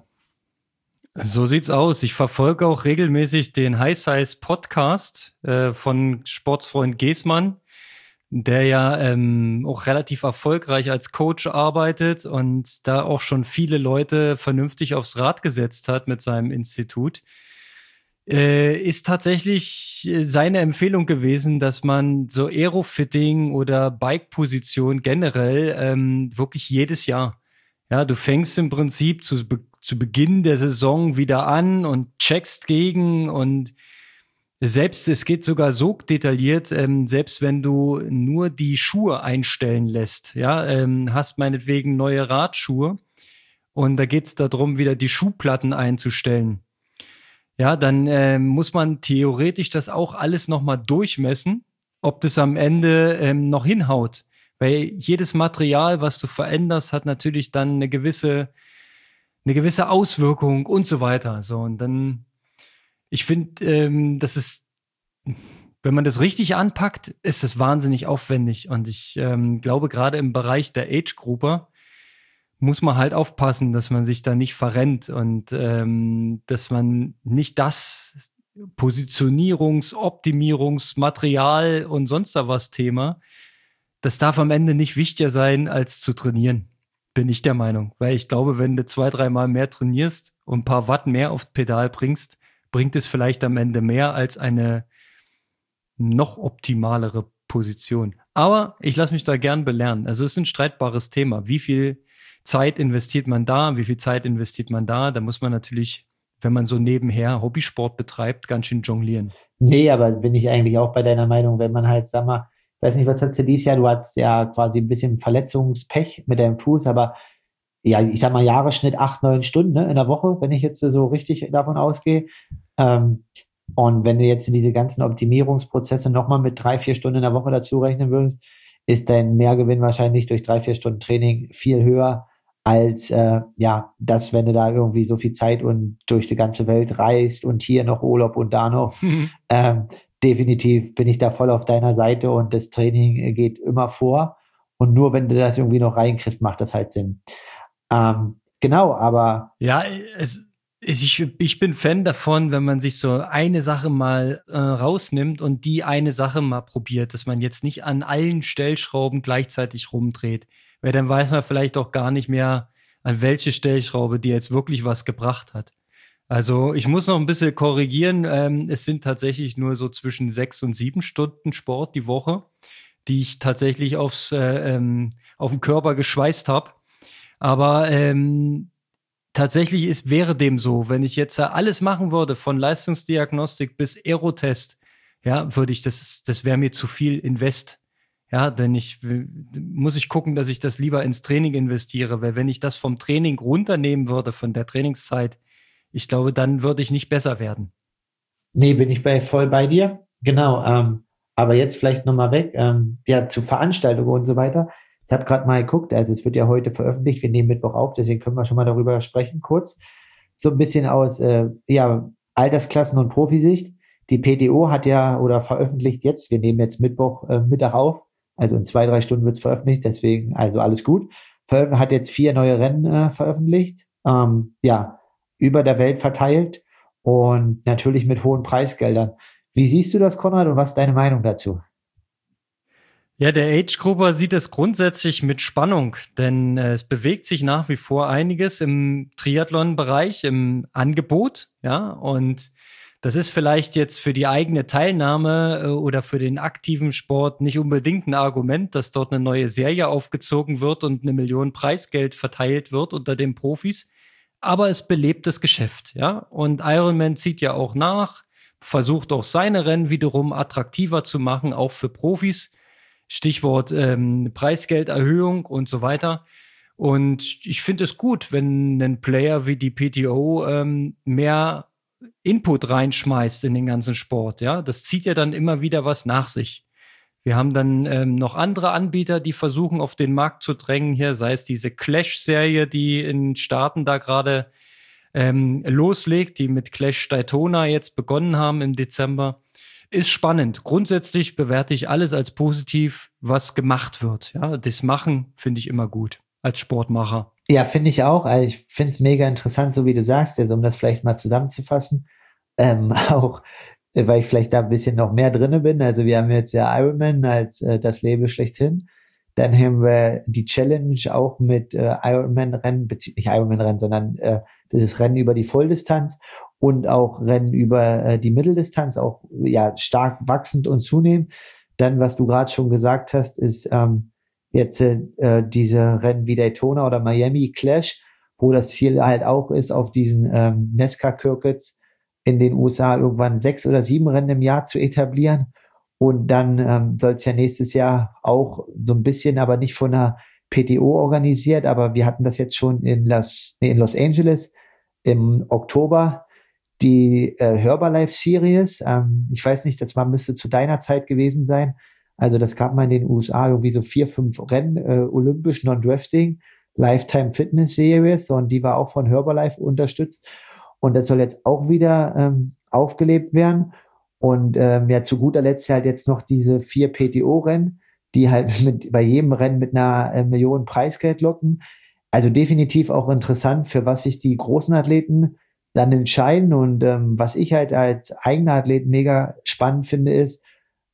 So sieht's aus. Ich verfolge auch regelmäßig den High Size Podcast äh, von Sportsfreund Geßmann, der ja ähm, auch relativ erfolgreich als Coach arbeitet und da auch schon viele Leute vernünftig aufs Rad gesetzt hat mit seinem Institut. Äh, ist tatsächlich seine Empfehlung gewesen, dass man so Aerofitting oder Bike-Position generell ähm, wirklich jedes Jahr, ja, du fängst im Prinzip zu, zu Beginn der Saison wieder an und checkst gegen, und selbst, es geht sogar so detailliert, ähm, selbst wenn du nur die Schuhe einstellen lässt, ja, ähm, hast meinetwegen neue Radschuhe und da geht es darum, wieder die Schuhplatten einzustellen. Ja, dann äh, muss man theoretisch das auch alles nochmal durchmessen, ob das am Ende ähm, noch hinhaut. Weil jedes Material, was du veränderst, hat natürlich dann eine gewisse, eine gewisse Auswirkung und so weiter. So, und dann, ich finde, ähm, das ist, wenn man das richtig anpackt, ist es wahnsinnig aufwendig. Und ich ähm, glaube, gerade im Bereich der Age-Grupper muss man halt aufpassen, dass man sich da nicht verrennt und ähm, dass man nicht das Positionierungs-, Optimierungs-, Material und sonst da was Thema, das darf am Ende nicht wichtiger sein, als zu trainieren, bin ich der Meinung. Weil ich glaube, wenn du zwei, dreimal mehr trainierst und ein paar Watt mehr aufs Pedal bringst, bringt es vielleicht am Ende mehr als eine noch optimalere Position. Aber ich lasse mich da gern belehren. Also es ist ein streitbares Thema. Wie viel Zeit investiert man da? Wie viel Zeit investiert man da? Da muss man natürlich, wenn man so nebenher Hobbysport betreibt, ganz schön jonglieren. Nee, aber bin ich eigentlich auch bei deiner Meinung, wenn man halt, sag mal, ich weiß nicht, was hast du dieses Jahr? Du hattest ja quasi ein bisschen Verletzungspech mit deinem Fuß, aber ja, ich sag mal, Jahresschnitt acht, neun Stunden ne, in der Woche, wenn ich jetzt so richtig davon ausgehe. Ähm, und wenn du jetzt diese ganzen Optimierungsprozesse nochmal mit drei, vier Stunden in der Woche dazu rechnen würdest, ist dein Mehrgewinn wahrscheinlich durch drei, vier Stunden Training viel höher als, äh, ja, das, wenn du da irgendwie so viel Zeit und durch die ganze Welt reist und hier noch Urlaub und da noch. Mhm. Ähm, definitiv bin ich da voll auf deiner Seite und das Training geht immer vor. Und nur wenn du das irgendwie noch reinkriegst, macht das halt Sinn. Ähm, genau, aber Ja, es, es, ich, ich bin Fan davon, wenn man sich so eine Sache mal äh, rausnimmt und die eine Sache mal probiert, dass man jetzt nicht an allen Stellschrauben gleichzeitig rumdreht. Weil dann weiß man vielleicht auch gar nicht mehr, an welche Stellschraube die jetzt wirklich was gebracht hat. Also ich muss noch ein bisschen korrigieren. Ähm, es sind tatsächlich nur so zwischen sechs und sieben Stunden Sport die Woche, die ich tatsächlich aufs, äh, ähm, auf den Körper geschweißt habe. Aber ähm, tatsächlich ist, wäre dem so, wenn ich jetzt alles machen würde, von Leistungsdiagnostik bis Aerotest, ja, würde ich das, das wäre mir zu viel Invest. Ja, denn ich muss ich gucken, dass ich das lieber ins Training investiere, weil wenn ich das vom Training runternehmen würde, von der Trainingszeit, ich glaube, dann würde ich nicht besser werden. nee, bin ich bei, voll bei dir. Genau, ähm, aber jetzt vielleicht nochmal weg, ähm, ja, zu Veranstaltungen und so weiter. Ich habe gerade mal geguckt, also es wird ja heute veröffentlicht, wir nehmen Mittwoch auf, deswegen können wir schon mal darüber sprechen, kurz. So ein bisschen aus, äh, ja, Altersklassen- und Profisicht. Die P T O hat ja, oder veröffentlicht jetzt, wir nehmen jetzt Mittwoch äh, Mittag auf, also in zwei, drei Stunden wird es veröffentlicht, deswegen, also alles gut. Veröf- hat jetzt vier neue Rennen äh, veröffentlicht, ähm, ja, über der Welt verteilt und natürlich mit hohen Preisgeldern. Wie siehst du das, Konrad, und was ist deine Meinung dazu? Ja, der Age-Grupper sieht es grundsätzlich mit Spannung, denn äh, es bewegt sich nach wie vor einiges im Triathlon-Bereich, im Angebot, ja, und das ist vielleicht jetzt für die eigene Teilnahme äh, oder für den aktiven Sport nicht unbedingt ein Argument, dass dort eine neue Serie aufgezogen wird und eine Million Preisgeld verteilt wird unter den Profis, aber es belebt das Geschäft, ja, und Ironman zieht ja auch nach, versucht auch seine Rennen wiederum attraktiver zu machen, auch für Profis. Stichwort ähm, Preisgelderhöhung und so weiter. Und ich finde es gut, wenn ein Player wie die P T O ähm, mehr Input reinschmeißt in den ganzen Sport. Ja, das zieht ja dann immer wieder was nach sich. Wir haben dann ähm, noch andere Anbieter, die versuchen, auf den Markt zu drängen hier, sei es diese Clash-Serie, die in Staaten da gerade ähm, loslegt, die mit Clash Daytona jetzt begonnen haben im Dezember. Ist spannend. Grundsätzlich bewerte ich alles als positiv, was gemacht wird. Ja, das Machen finde ich immer gut als Sportmacher. Ja, finde ich auch. Also ich finde es mega interessant, so wie du sagst, also um das vielleicht mal zusammenzufassen. Ähm, auch, äh, weil ich vielleicht da ein bisschen noch mehr drinne bin. Also wir haben jetzt ja Ironman als äh, das Label schlechthin. Dann haben wir die Challenge auch mit äh, Ironman-Rennen, beziehungsweise nicht Ironman-Rennen, sondern äh, das ist Rennen über die Volldistanz und auch Rennen über äh, die Mitteldistanz, auch ja stark wachsend und zunehmend. Dann, was du gerade schon gesagt hast, ist ähm, jetzt äh, diese Rennen wie Daytona oder Miami Clash, wo das Ziel halt auch ist, auf diesen ähm, NASCAR-Circuits in den U S A irgendwann sechs oder sieben Rennen im Jahr zu etablieren. Und dann ähm, soll es ja nächstes Jahr auch so ein bisschen, aber nicht von der P T O organisiert, aber wir hatten das jetzt schon in Los, nee, in Los Angeles im Oktober, die äh, Herbalife Series. Ähm, ich weiß nicht, das war, müsste zu deiner Zeit gewesen sein. Also das gab man in den U S A irgendwie so vier, fünf Rennen, äh, olympisch, Non-Drafting, Lifetime Fitness Series, und die war auch von Herbalife unterstützt. Und das soll jetzt auch wieder ähm, aufgelebt werden. Und ähm, ja, zu guter Letzt halt jetzt noch diese vier P T O-Rennen, die halt mit, bei jedem Rennen mit einer äh, Million Preisgeld locken. Also definitiv auch interessant, für was sich die großen Athleten dann entscheiden. Und ähm, was ich halt als eigener Athlet mega spannend finde, ist,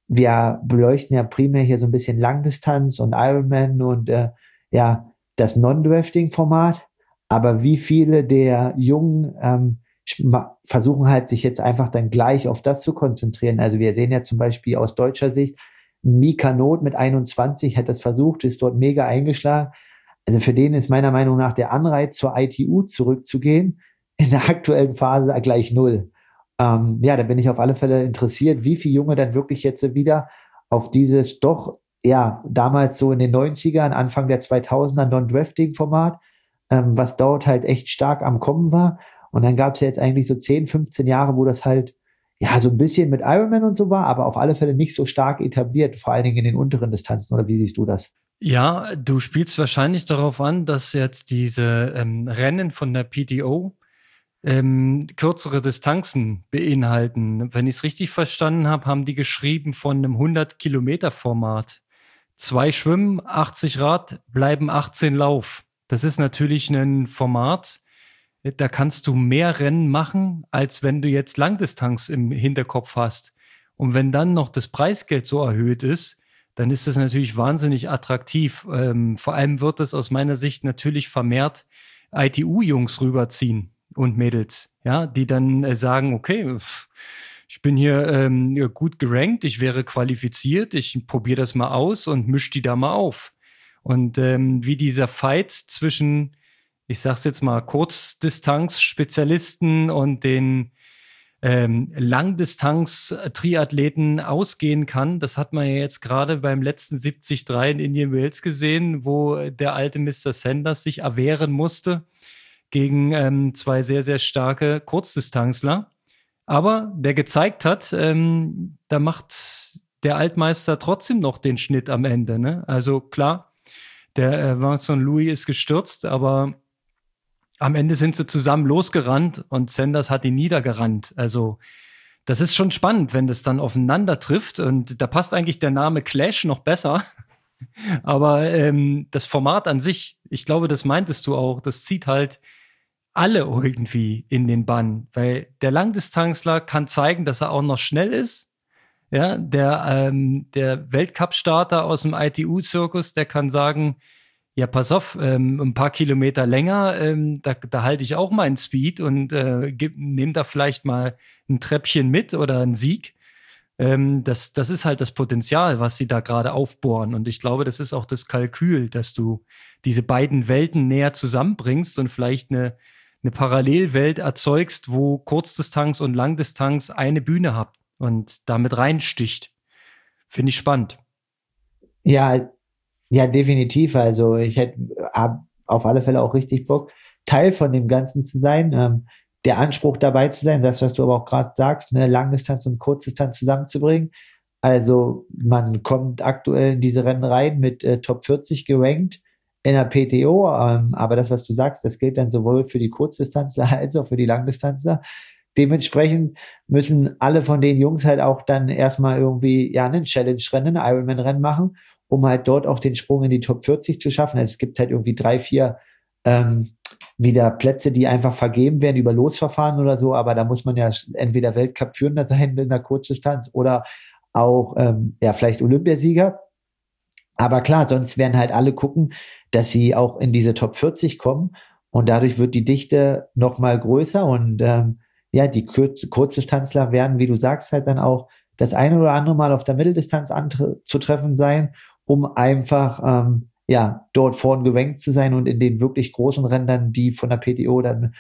wir beleuchten ja primär hier so ein bisschen Langdistanz und Ironman und äh, ja, das Non-Drafting-Format. Aber wie viele der Jungen ähm, versuchen halt sich jetzt einfach dann gleich auf das zu konzentrieren. Also wir sehen ja zum Beispiel aus deutscher Sicht, Mika Not mit einundzwanzig hat das versucht, ist dort mega eingeschlagen. Also für den ist meiner Meinung nach der Anreiz, zur I T U zurückzugehen, in der aktuellen Phase gleich null. Ähm, ja, da bin ich auf alle Fälle interessiert, wie viele Junge dann wirklich jetzt wieder auf dieses doch, ja, damals so in den neunzigern, Anfang der zweitausender Non-Drafting-Format, ähm, was dort halt echt stark am Kommen war. Und dann gab es ja jetzt eigentlich so zehn, fünfzehn Jahre, wo das halt ja so ein bisschen mit Ironman und so war, aber auf alle Fälle nicht so stark etabliert, vor allen Dingen in den unteren Distanzen. Oder wie siehst du das? Ja, du spielst wahrscheinlich darauf an, dass jetzt diese ähm, Rennen von der P T O ähm, kürzere Distanzen beinhalten. Wenn ich es richtig verstanden habe, haben die geschrieben von einem hundert Kilometer Format. zwei Schwimmen, achtzig Rad, bleiben achtzehn Lauf. Das ist natürlich ein Format, da kannst du mehr Rennen machen, als wenn du jetzt Langdistanz im Hinterkopf hast. Und wenn dann noch das Preisgeld so erhöht ist, dann ist das natürlich wahnsinnig attraktiv. Ähm, vor allem wird es aus meiner Sicht natürlich vermehrt I T U-Jungs rüberziehen und Mädels, ja, die dann äh, sagen, okay, ich bin hier ähm, gut gerankt, ich wäre qualifiziert, ich probiere das mal aus und mische die da mal auf. Und ähm, wie dieser Fight zwischen, ich sag's jetzt mal, Kurzdistanz-Spezialisten und den ähm, Langdistanz-Triathleten ausgehen kann, das hat man ja jetzt gerade beim letzten siebzig Komma drei in Indian Wells gesehen, wo der alte Mister Sanders sich erwehren musste gegen ähm, zwei sehr, sehr starke Kurzdistanzler. Aber der gezeigt hat, ähm, da macht der Altmeister trotzdem noch den Schnitt am Ende. Ne? Also klar, der äh, Vincent Louis ist gestürzt, aber am Ende sind sie zusammen losgerannt und Sanders hat ihn niedergerannt. Also das ist schon spannend, wenn das dann aufeinander trifft. Und da passt eigentlich der Name Clash noch besser. Aber ähm, das Format an sich, ich glaube, das meintest du auch, das zieht halt alle irgendwie in den Bann. Weil der Langdistanzler kann zeigen, dass er auch noch schnell ist. Ja, der, ähm, der Weltcup-Starter aus dem I T U-Zirkus, der kann sagen, ja, pass auf, ähm, ein paar Kilometer länger, ähm, da, da halte ich auch meinen Speed und äh, nehme da vielleicht mal ein Treppchen mit oder einen Sieg. Ähm, das, das ist halt das Potenzial, was sie da gerade aufbohren. Und ich glaube, das ist auch das Kalkül, dass du diese beiden Welten näher zusammenbringst und vielleicht eine, eine Parallelwelt erzeugst, wo Kurzdistanz und Langdistanz eine Bühne habt und damit reinsticht. Finde ich spannend. Ja, Ja, definitiv. Also ich hätte hab auf alle Fälle auch richtig Bock, Teil von dem Ganzen zu sein, ähm, der Anspruch dabei zu sein, das, was du aber auch gerade sagst, ne, Langdistanz und Kurzdistanz zusammenzubringen. Also man kommt aktuell in diese Rennen rein mit äh, Top vierzig gerankt in der P T O, ähm, aber das, was du sagst, das gilt dann sowohl für die Kurzdistanzler als auch für die Langdistanzler. Dementsprechend müssen alle von den Jungs halt auch dann erstmal irgendwie ja einen Challenge-Rennen, ein Ironman-Rennen machen, um halt dort auch den Sprung in die Top vierzig zu schaffen. Also es gibt halt irgendwie drei, vier ähm, wieder Plätze, die einfach vergeben werden über Losverfahren oder so, aber da muss man ja entweder Weltcup-Führender sein in der Kurzdistanz oder auch ähm, ja vielleicht Olympiasieger. Aber klar, sonst werden halt alle gucken, dass sie auch in diese Top vierzig kommen und dadurch wird die Dichte nochmal größer und ähm, ja, die Kurz- Kurzdistanzler werden, wie du sagst, halt dann auch das eine oder andere Mal auf der Mitteldistanz anzutreffen sein, um einfach ähm, ja dort vorn gerankt zu sein und in den wirklich großen Rennen, die von der P T O dann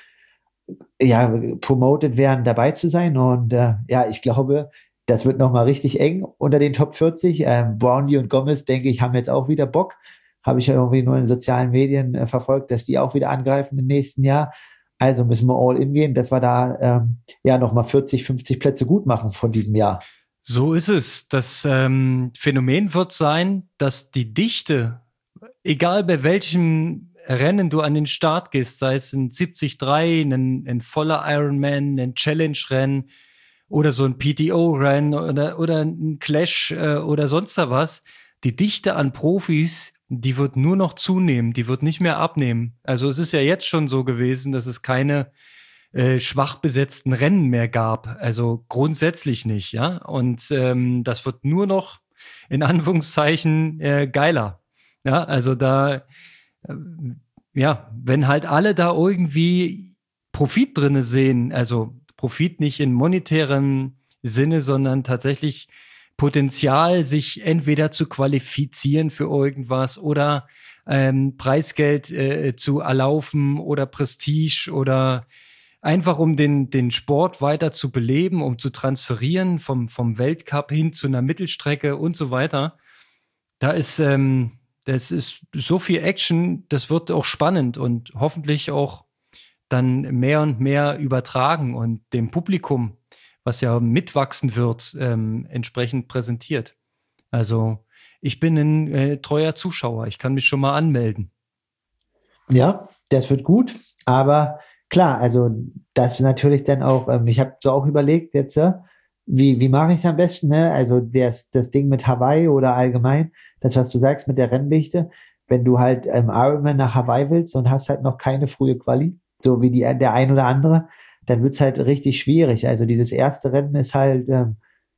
ja promoted werden, dabei zu sein. Und äh, ja, ich glaube, das wird nochmal richtig eng unter den Top vierzig. Ähm, Brownlee und Gomez, denke ich, haben jetzt auch wieder Bock. Habe ich ja irgendwie nur in den sozialen Medien äh, verfolgt, dass die auch wieder angreifen im nächsten Jahr. Also müssen wir all in gehen, dass wir da ähm, ja nochmal vierzig, fünfzig Plätze gut machen von diesem Jahr. So ist es. Das ähm, Phänomen wird sein, dass die Dichte, egal bei welchem Rennen du an den Start gehst, sei es ein siebzig Komma drei, ein, ein voller Ironman, ein Challenge-Rennen oder so ein P T O-Rennen oder, oder ein Clash äh, oder sonst da was, die Dichte an Profis, die wird nur noch zunehmen, die wird nicht mehr abnehmen. Also es ist ja jetzt schon so gewesen, dass es keine äh, schwach besetzten Rennen mehr gab. Also grundsätzlich nicht, ja. Und ähm, das wird nur noch in Anführungszeichen äh, geiler. Ja, also da, äh, ja, wenn halt alle da irgendwie Profit drinne sehen, also Profit nicht in monetärem Sinne, sondern tatsächlich Potenzial, sich entweder zu qualifizieren für irgendwas oder ähm, Preisgeld äh, zu erlaufen oder Prestige oder einfach um den, den Sport weiter zu beleben, um zu transferieren vom, vom Weltcup hin zu einer Mittelstrecke und so weiter. Da ist, ähm, das ist so viel Action, das wird auch spannend und hoffentlich auch dann mehr und mehr übertragen und dem Publikum, was ja mitwachsen wird, ähm, entsprechend präsentiert. Also ich bin ein äh, treuer Zuschauer. Ich kann mich schon mal anmelden. Ja, das wird gut. Aber klar, also das ist natürlich dann auch, ähm, ich habe so auch überlegt jetzt, ja, wie, wie mache ich es am besten? Ne? Also das, das Ding mit Hawaii oder allgemein, das, was du sagst mit der Renndichte, wenn du halt im Ironman nach Hawaii willst und hast halt noch keine frühe Quali, so wie die, der ein oder andere, dann wird's halt richtig schwierig. Also dieses erste Rennen ist halt ähm,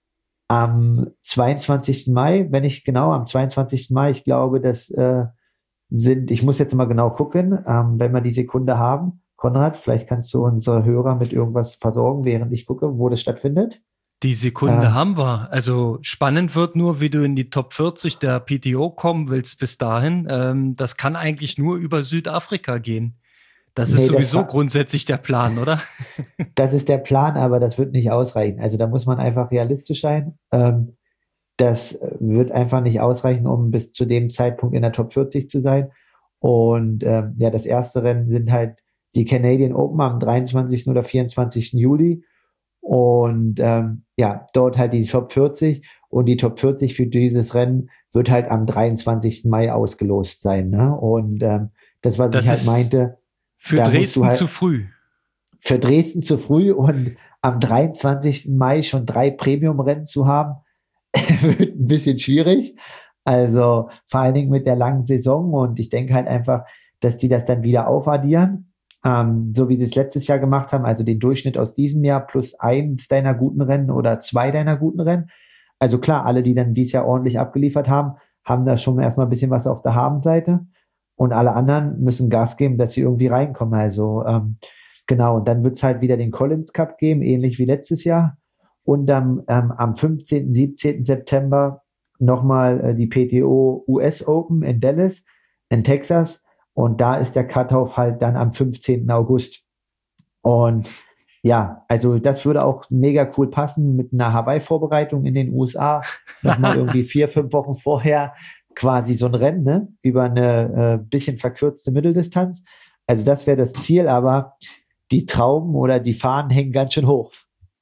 am zweiundzwanzigsten Mai, wenn ich genau, am zweiundzwanzigsten Mai, ich glaube, das äh, sind, ich muss jetzt mal genau gucken, ähm, wenn wir die Sekunde haben. Konrad, vielleicht kannst du unsere Hörer mit irgendwas versorgen, während ich gucke, wo das stattfindet. Die Sekunde Ähm, haben wir. Also spannend wird nur, wie du in die Top vierzig der P T O kommen willst bis dahin. Ähm, das kann eigentlich nur über Südafrika gehen. Das ist nee, das, sowieso grundsätzlich der Plan, oder? das ist der Plan, aber das wird nicht ausreichen. Also da muss man einfach realistisch sein. Ähm, das wird einfach nicht ausreichen, um bis zu dem Zeitpunkt in der Top vierzig zu sein. Und ähm, ja, das erste Rennen sind halt die Canadian Open am dreiundzwanzigsten oder vierundzwanzigsten Juli. Und ähm, ja, dort halt die Top vierzig. Und die Top vierzig für dieses Rennen wird halt am dreiundzwanzigsten Mai ausgelost sein. Ne? Und ähm, das, was Das ich halt ist meinte, für da musst Dresden du halt zu früh. für Dresden zu früh und am dreiundzwanzigsten Mai schon drei Premium-Rennen zu haben, wird ein bisschen schwierig. Also vor allen Dingen mit der langen Saison. Und ich denke halt einfach, dass die das dann wieder aufaddieren, ähm, so wie sie es letztes Jahr gemacht haben, also den Durchschnitt aus diesem Jahr plus eins deiner guten Rennen oder zwei deiner guten Rennen. Also klar, alle, die dann dieses Jahr ordentlich abgeliefert haben, haben da schon erstmal ein bisschen was auf der Habenseite. Und alle anderen müssen Gas geben, dass sie irgendwie reinkommen. Also ähm, genau, und dann wird es halt wieder den Collins Cup geben, ähnlich wie letztes Jahr. Und dann ähm, am fünfzehnten, siebzehnten September nochmal äh, die P T O U S Open in Dallas, in Texas. Und da ist der Cutoff halt dann am fünfzehnten August. Und ja, also das würde auch mega cool passen mit einer Hawaii-Vorbereitung in den U S A. Nochmal irgendwie vier, fünf Wochen vorher quasi so ein Rennen, ne? Über eine äh, bisschen verkürzte Mitteldistanz. Also das wäre das Ziel, aber die Trauben oder die Fahnen hängen ganz schön hoch.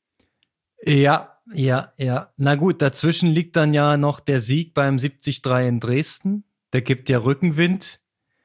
Ja, ja, ja. Na gut, dazwischen liegt dann ja noch der Sieg beim siebzig drei in Dresden. Der gibt ja Rückenwind.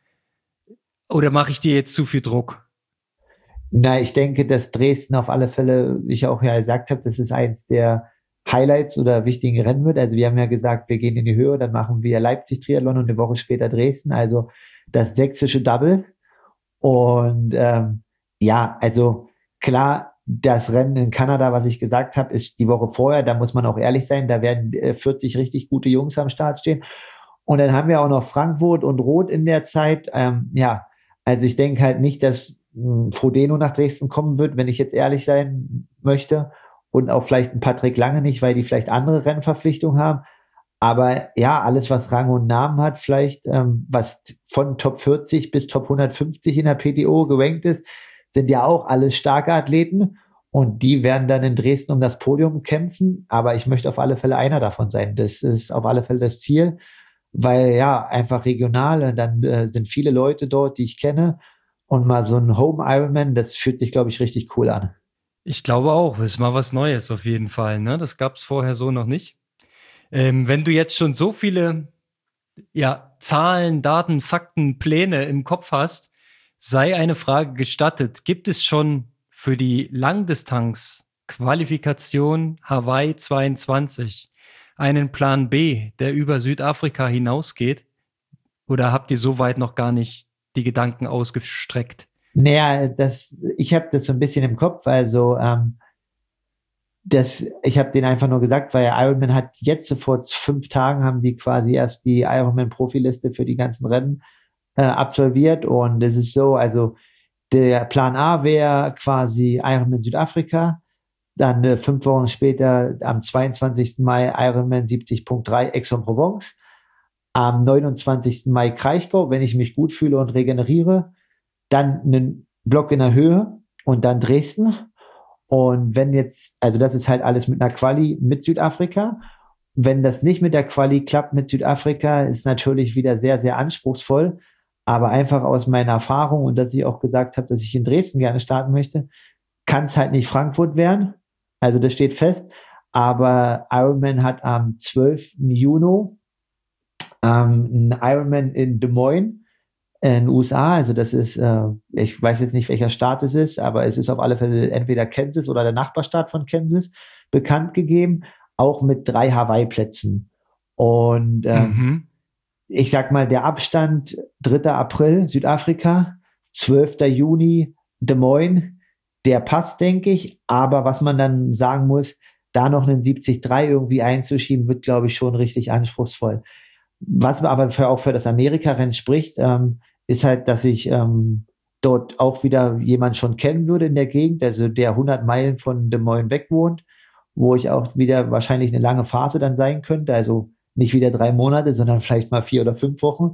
Oder mache ich dir jetzt zu viel Druck? Na, ich denke, dass Dresden auf alle Fälle, wie ich auch ja gesagt habe, das ist eins der Highlights oder wichtigen Rennen wird. Also wir haben ja gesagt, wir gehen in die Höhe, dann machen wir Leipzig-Triathlon und eine Woche später Dresden, also das sächsische Double. Und ähm, ja, also klar, das Rennen in Kanada, was ich gesagt habe, ist die Woche vorher, da muss man auch ehrlich sein, da werden äh, vierzig richtig gute Jungs am Start stehen. Und dann haben wir auch noch Frankfurt und Roth in der Zeit. Ähm, ja, also ich denke halt nicht, dass mh, Frodeno nach Dresden kommen wird, wenn ich jetzt ehrlich sein möchte. Und auch vielleicht ein Patrick Lange nicht, weil die vielleicht andere Rennverpflichtungen haben. Aber ja, alles, was Rang und Namen hat, vielleicht, ähm, was von Top vierzig bis Top hundertfünfzig in der P T O gerankt ist, sind ja auch alles starke Athleten. Und die werden dann in Dresden um das Podium kämpfen. Aber ich möchte auf alle Fälle einer davon sein. Das ist auf alle Fälle das Ziel. Weil ja, einfach regional, dann äh, sind viele Leute dort, die ich kenne. Und mal so ein Home Ironman, das fühlt sich, glaube ich, richtig cool an. Ich glaube auch, das ist mal was Neues auf jeden Fall. Ne? Das gab es vorher so noch nicht. Ähm, wenn du jetzt schon so viele ja, Zahlen, Daten, Fakten, Pläne im Kopf hast, sei eine Frage gestattet. Gibt es schon für die Langdistanz-Qualifikation Hawaii zweiundzwanzig einen Plan B, der über Südafrika hinausgeht? Oder habt ihr soweit noch gar nicht die Gedanken ausgestreckt? Naja, das, ich habe das so ein bisschen im Kopf, also ähm, das, ich habe denen einfach nur gesagt, weil Ironman hat jetzt so vor fünf Tagen haben die quasi erst die Ironman-Profiliste für die ganzen Rennen äh, absolviert und es ist so, also der Plan A wäre quasi Ironman Südafrika, dann äh, fünf Wochen später am zweiundzwanzigsten Mai Ironman siebzig Punkt drei Aix-en-Provence, am neunundzwanzigsten Mai Kraichgau, wenn ich mich gut fühle und regeneriere, dann einen Block in der Höhe und dann Dresden. Und wenn jetzt, also das ist halt alles mit einer Quali mit Südafrika. Wenn das nicht mit der Quali klappt mit Südafrika, ist natürlich wieder sehr, sehr anspruchsvoll. Aber einfach aus meiner Erfahrung und dass ich auch gesagt habe, dass ich in Dresden gerne starten möchte, kann es halt nicht Frankfurt werden. Also das steht fest. Aber Ironman hat am zwölften Juni ähm, einen Ironman in Des Moines in den U S A, also das ist, äh, ich weiß jetzt nicht, welcher Staat es ist, aber es ist auf alle Fälle entweder Kansas oder der Nachbarstaat von Kansas bekannt gegeben, auch mit drei Hawaii-Plätzen. Und ähm, Mhm. ich sag mal, der Abstand dritter April Südafrika, zwölfter Juni Des Moines, der passt, denke ich. Aber was man dann sagen muss, da noch einen siebzig drei irgendwie einzuschieben, wird, glaube ich, schon richtig anspruchsvoll. Was aber für, auch für das Amerika-Rennen spricht, ähm, ist halt, dass ich ähm, dort auch wieder jemand schon kennen würde in der Gegend, also der hundert Meilen von Des Moines weg wohnt, wo ich auch wieder wahrscheinlich eine lange Phase dann sein könnte, also nicht wieder drei Monate, sondern vielleicht mal vier oder fünf Wochen.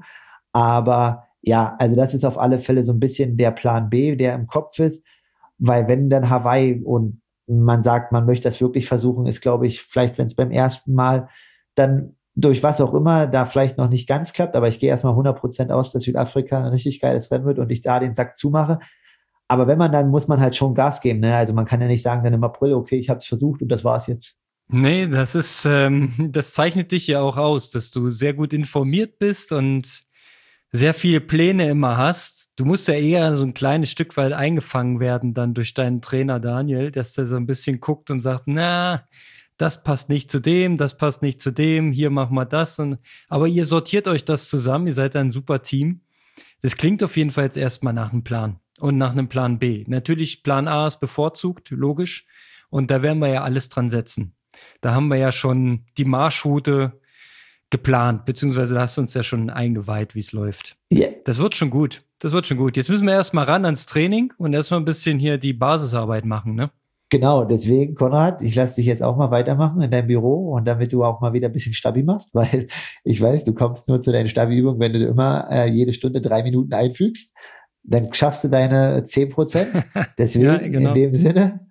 Aber ja, also das ist auf alle Fälle so ein bisschen der Plan B, der im Kopf ist, weil wenn dann Hawaii und man sagt, man möchte das wirklich versuchen, ist, glaube ich, vielleicht, wenn es beim ersten Mal dann durch was auch immer da vielleicht noch nicht ganz klappt, aber ich gehe erstmal hundert Prozent aus, dass Südafrika ein richtig geiles Rennen wird und ich da den Sack zumache. Aber wenn man dann, muss man halt schon Gas geben. Ne? Also man kann ja nicht sagen dann im April, okay, ich habe es versucht und das war's jetzt. Nee, das ist, ähm, das zeichnet dich ja auch aus, dass du sehr gut informiert bist und sehr viele Pläne immer hast. Du musst ja eher so ein kleines Stück weit eingefangen werden dann durch deinen Trainer Daniel, dass der so ein bisschen guckt und sagt, na, das passt nicht zu dem, das passt nicht zu dem, hier machen wir das. Und, aber ihr sortiert euch das zusammen, ihr seid ein super Team. Das klingt auf jeden Fall jetzt erstmal nach einem Plan und nach einem Plan B. Natürlich, Plan A ist bevorzugt, logisch. Und da werden wir ja alles dran setzen. Da haben wir ja schon die Marschroute geplant, beziehungsweise da hast du uns ja schon eingeweiht, wie es läuft. Yeah. Das wird schon gut. Das wird schon gut. Jetzt müssen wir erstmal ran ans Training und erstmal ein bisschen hier die Basisarbeit machen, ne? Genau, deswegen, Konrad, ich lasse dich jetzt auch mal weitermachen in deinem Büro und damit du auch mal wieder ein bisschen Stabi machst, weil ich weiß, du kommst nur zu deinen Stabi-Übungen, wenn du immer äh, jede Stunde drei Minuten einfügst, dann schaffst du deine zehn Prozent. Deswegen, ja, genau. In dem Sinne.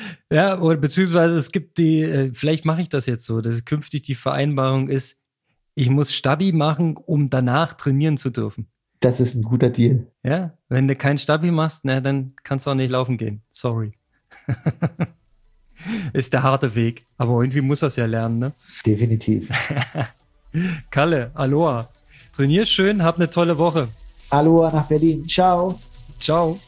Ja, oder beziehungsweise es gibt die, äh, vielleicht mache ich das jetzt so, dass künftig die Vereinbarung ist, ich muss Stabi machen, um danach trainieren zu dürfen. Das ist ein guter Deal. Ja, wenn du keinen Stabi machst, na, dann kannst du auch nicht laufen gehen. Sorry. Ist der harte Weg. Aber irgendwie muss das ja lernen, ne? Definitiv. Kalle, Aloha. Trainier schön, hab eine tolle Woche. Aloha nach Berlin. Ciao. Ciao.